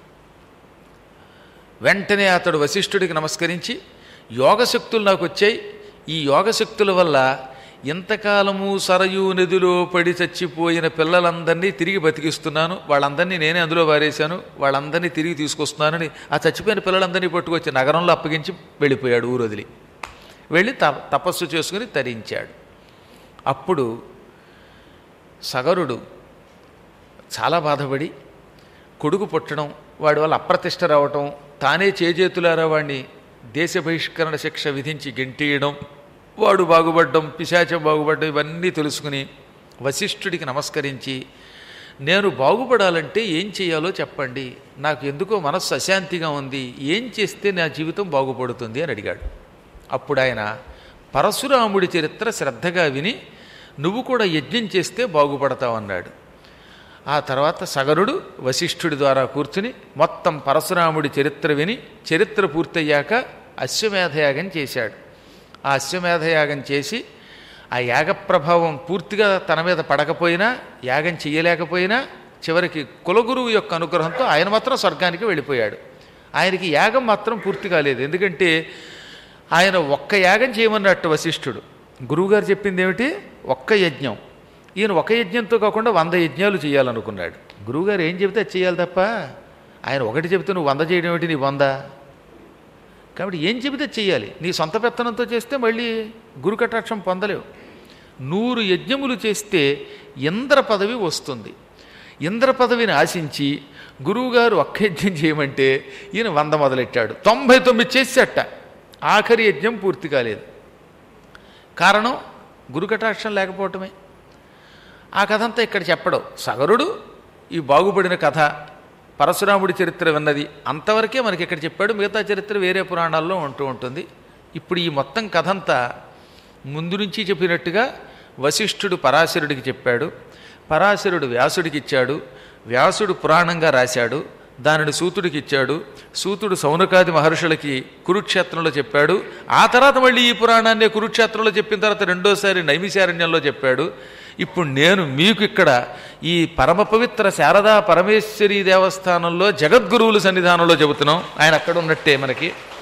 Speaker 1: వెంటనే అతడు వశిష్ఠుడికి నమస్కరించి, యోగశక్తులు నాకు వచ్చాయి, ఈ యోగశక్తుల వల్ల ఇంతకాలము సరయూ నదిలో పడి చచ్చిపోయిన పిల్లలందరినీ తిరిగి బతికిస్తున్నాను, వాళ్ళందరినీ నేనే అందులో వారేశాను, వాళ్ళందరినీ తిరిగి తీసుకొస్తున్నానని ఆ చచ్చిపోయిన పిల్లలందరినీ పట్టుకొచ్చి నగరంలో అప్పగించి వెళ్ళిపోయాడు. ఊరు వదిలి వెళ్ళి తపస్సు చేసుకుని తరించాడు. అప్పుడు సగరుడు చాలా బాధపడి కొడుకు పుట్టడం, వాడి వల్ల అప్రతిష్ట రావటం, తానే చేజేతులారా వాడిని దేశ బహిష్కరణ శిక్ష విధించి గెంటేయడం, వాడు బాగుపడ్డం, పిశాచం బాగుపడ్డం, ఇవన్నీ తెలుసుకుని వశిష్ఠుడికి నమస్కరించి, నేను బాగుపడాలంటే ఏం చేయాలో చెప్పండి, నాకు ఎందుకో మనస్సు అశాంతిగా ఉంది, ఏం చేస్తే నా జీవితం బాగుపడుతుంది అని అడిగాడు. అప్పుడు ఆయన పరశురాముడి చరిత్ర శ్రద్ధగా విని నువ్వు కూడా యజ్ఞం చేస్తే బాగుపడతావన్నాడు. ఆ తర్వాత సగరుడు వశిష్ఠుడి ద్వారా కూర్చుని మొత్తం పరశురాముడి చరిత్ర విని చరిత్ర పూర్తయ్యాక అశ్వమేధయాగం చేశాడు. ఆ అశ్వమేధయాగం చేసి ఆ యాగ ప్రభావం పూర్తిగా తన మీద పడకపోయినా, యాగం చెయ్యలేకపోయినా చివరికి కులగురువు యొక్క అనుగ్రహంతో ఆయన మాత్రం స్వర్గానికి వెళ్ళిపోయాడు. ఆయనకి యాగం మాత్రం పూర్తి కాలేదు. ఎందుకంటే ఆయన ఒక్క యాగం చేయమన్నట్టు వశిష్ఠుడు. గురువుగారు చెప్పింది ఏమిటి? ఒక్క యజ్ఞం. ఈయన ఒక యజ్ఞంతో కాకుండా 100 యజ్ఞాలు చేయాలనుకున్నాడు. గురువుగారు ఏం చెబితే అది చేయాలి తప్ప ఆయన ఒకటి చెబితే నువ్వు 100 చేయడం ఏమిటి? నీ 100. కాబట్టి ఏం చెబితే చెయ్యాలి. నీ సొంత పెత్తనంతో చేస్తే మళ్ళీ గురు కటాక్షం పొందలేవు. 100 యజ్ఞములు చేస్తే ఇంద్ర పదవి వస్తుంది. ఇంద్ర పదవిని ఆశించి గురువుగారు ఒక్క యజ్ఞం చేయమంటే ఈయన 100 మొదలెట్టాడు. 99 చేసేట. ఆఖరి యజ్ఞం పూర్తి కాలేదు. కారణం గురు కటాక్షం లేకపోవటమే. ఆ కథ అంతా ఇక్కడ చెప్పడం. సగరుడు ఈ బాగుపడిన కథ, పరశురాముడి చరిత్ర విన్నది అంతవరకే మనకి ఇక్కడ చెప్పాడు. మిగతా చరిత్ర వేరే పురాణాల్లో ఉంటూ ఉంటుంది. ఇప్పుడు ఈ మొత్తం కథ అంతా ముందు నుంచి చెప్పినట్టుగా వశిష్ఠుడు పరాశరుడికి చెప్పాడు, పరాశరుడు వ్యాసుడికి ఇచ్చాడు, వ్యాసుడు పురాణంగా రాశాడు, దానిని సూతుడికి ఇచ్చాడు, సూతుడు సౌనకాది మహర్షులకి కురుక్షేత్రంలో చెప్పాడు. ఆ తర్వాత మళ్ళీ ఈ పురాణాన్ని కురుక్షేత్రంలో చెప్పిన తర్వాత రెండోసారి నైమిశారణ్యంలో చెప్పాడు. ఇప్పుడు నేను మీకు ఇక్కడ ఈ పరమ పవిత్ర శారదా పరమేశ్వరీ దేవస్థానంలో జగద్గురువుల సన్నిధానంలో చెబుతున్నాం. ఆయన అక్కడ ఉన్నట్టే మనకి.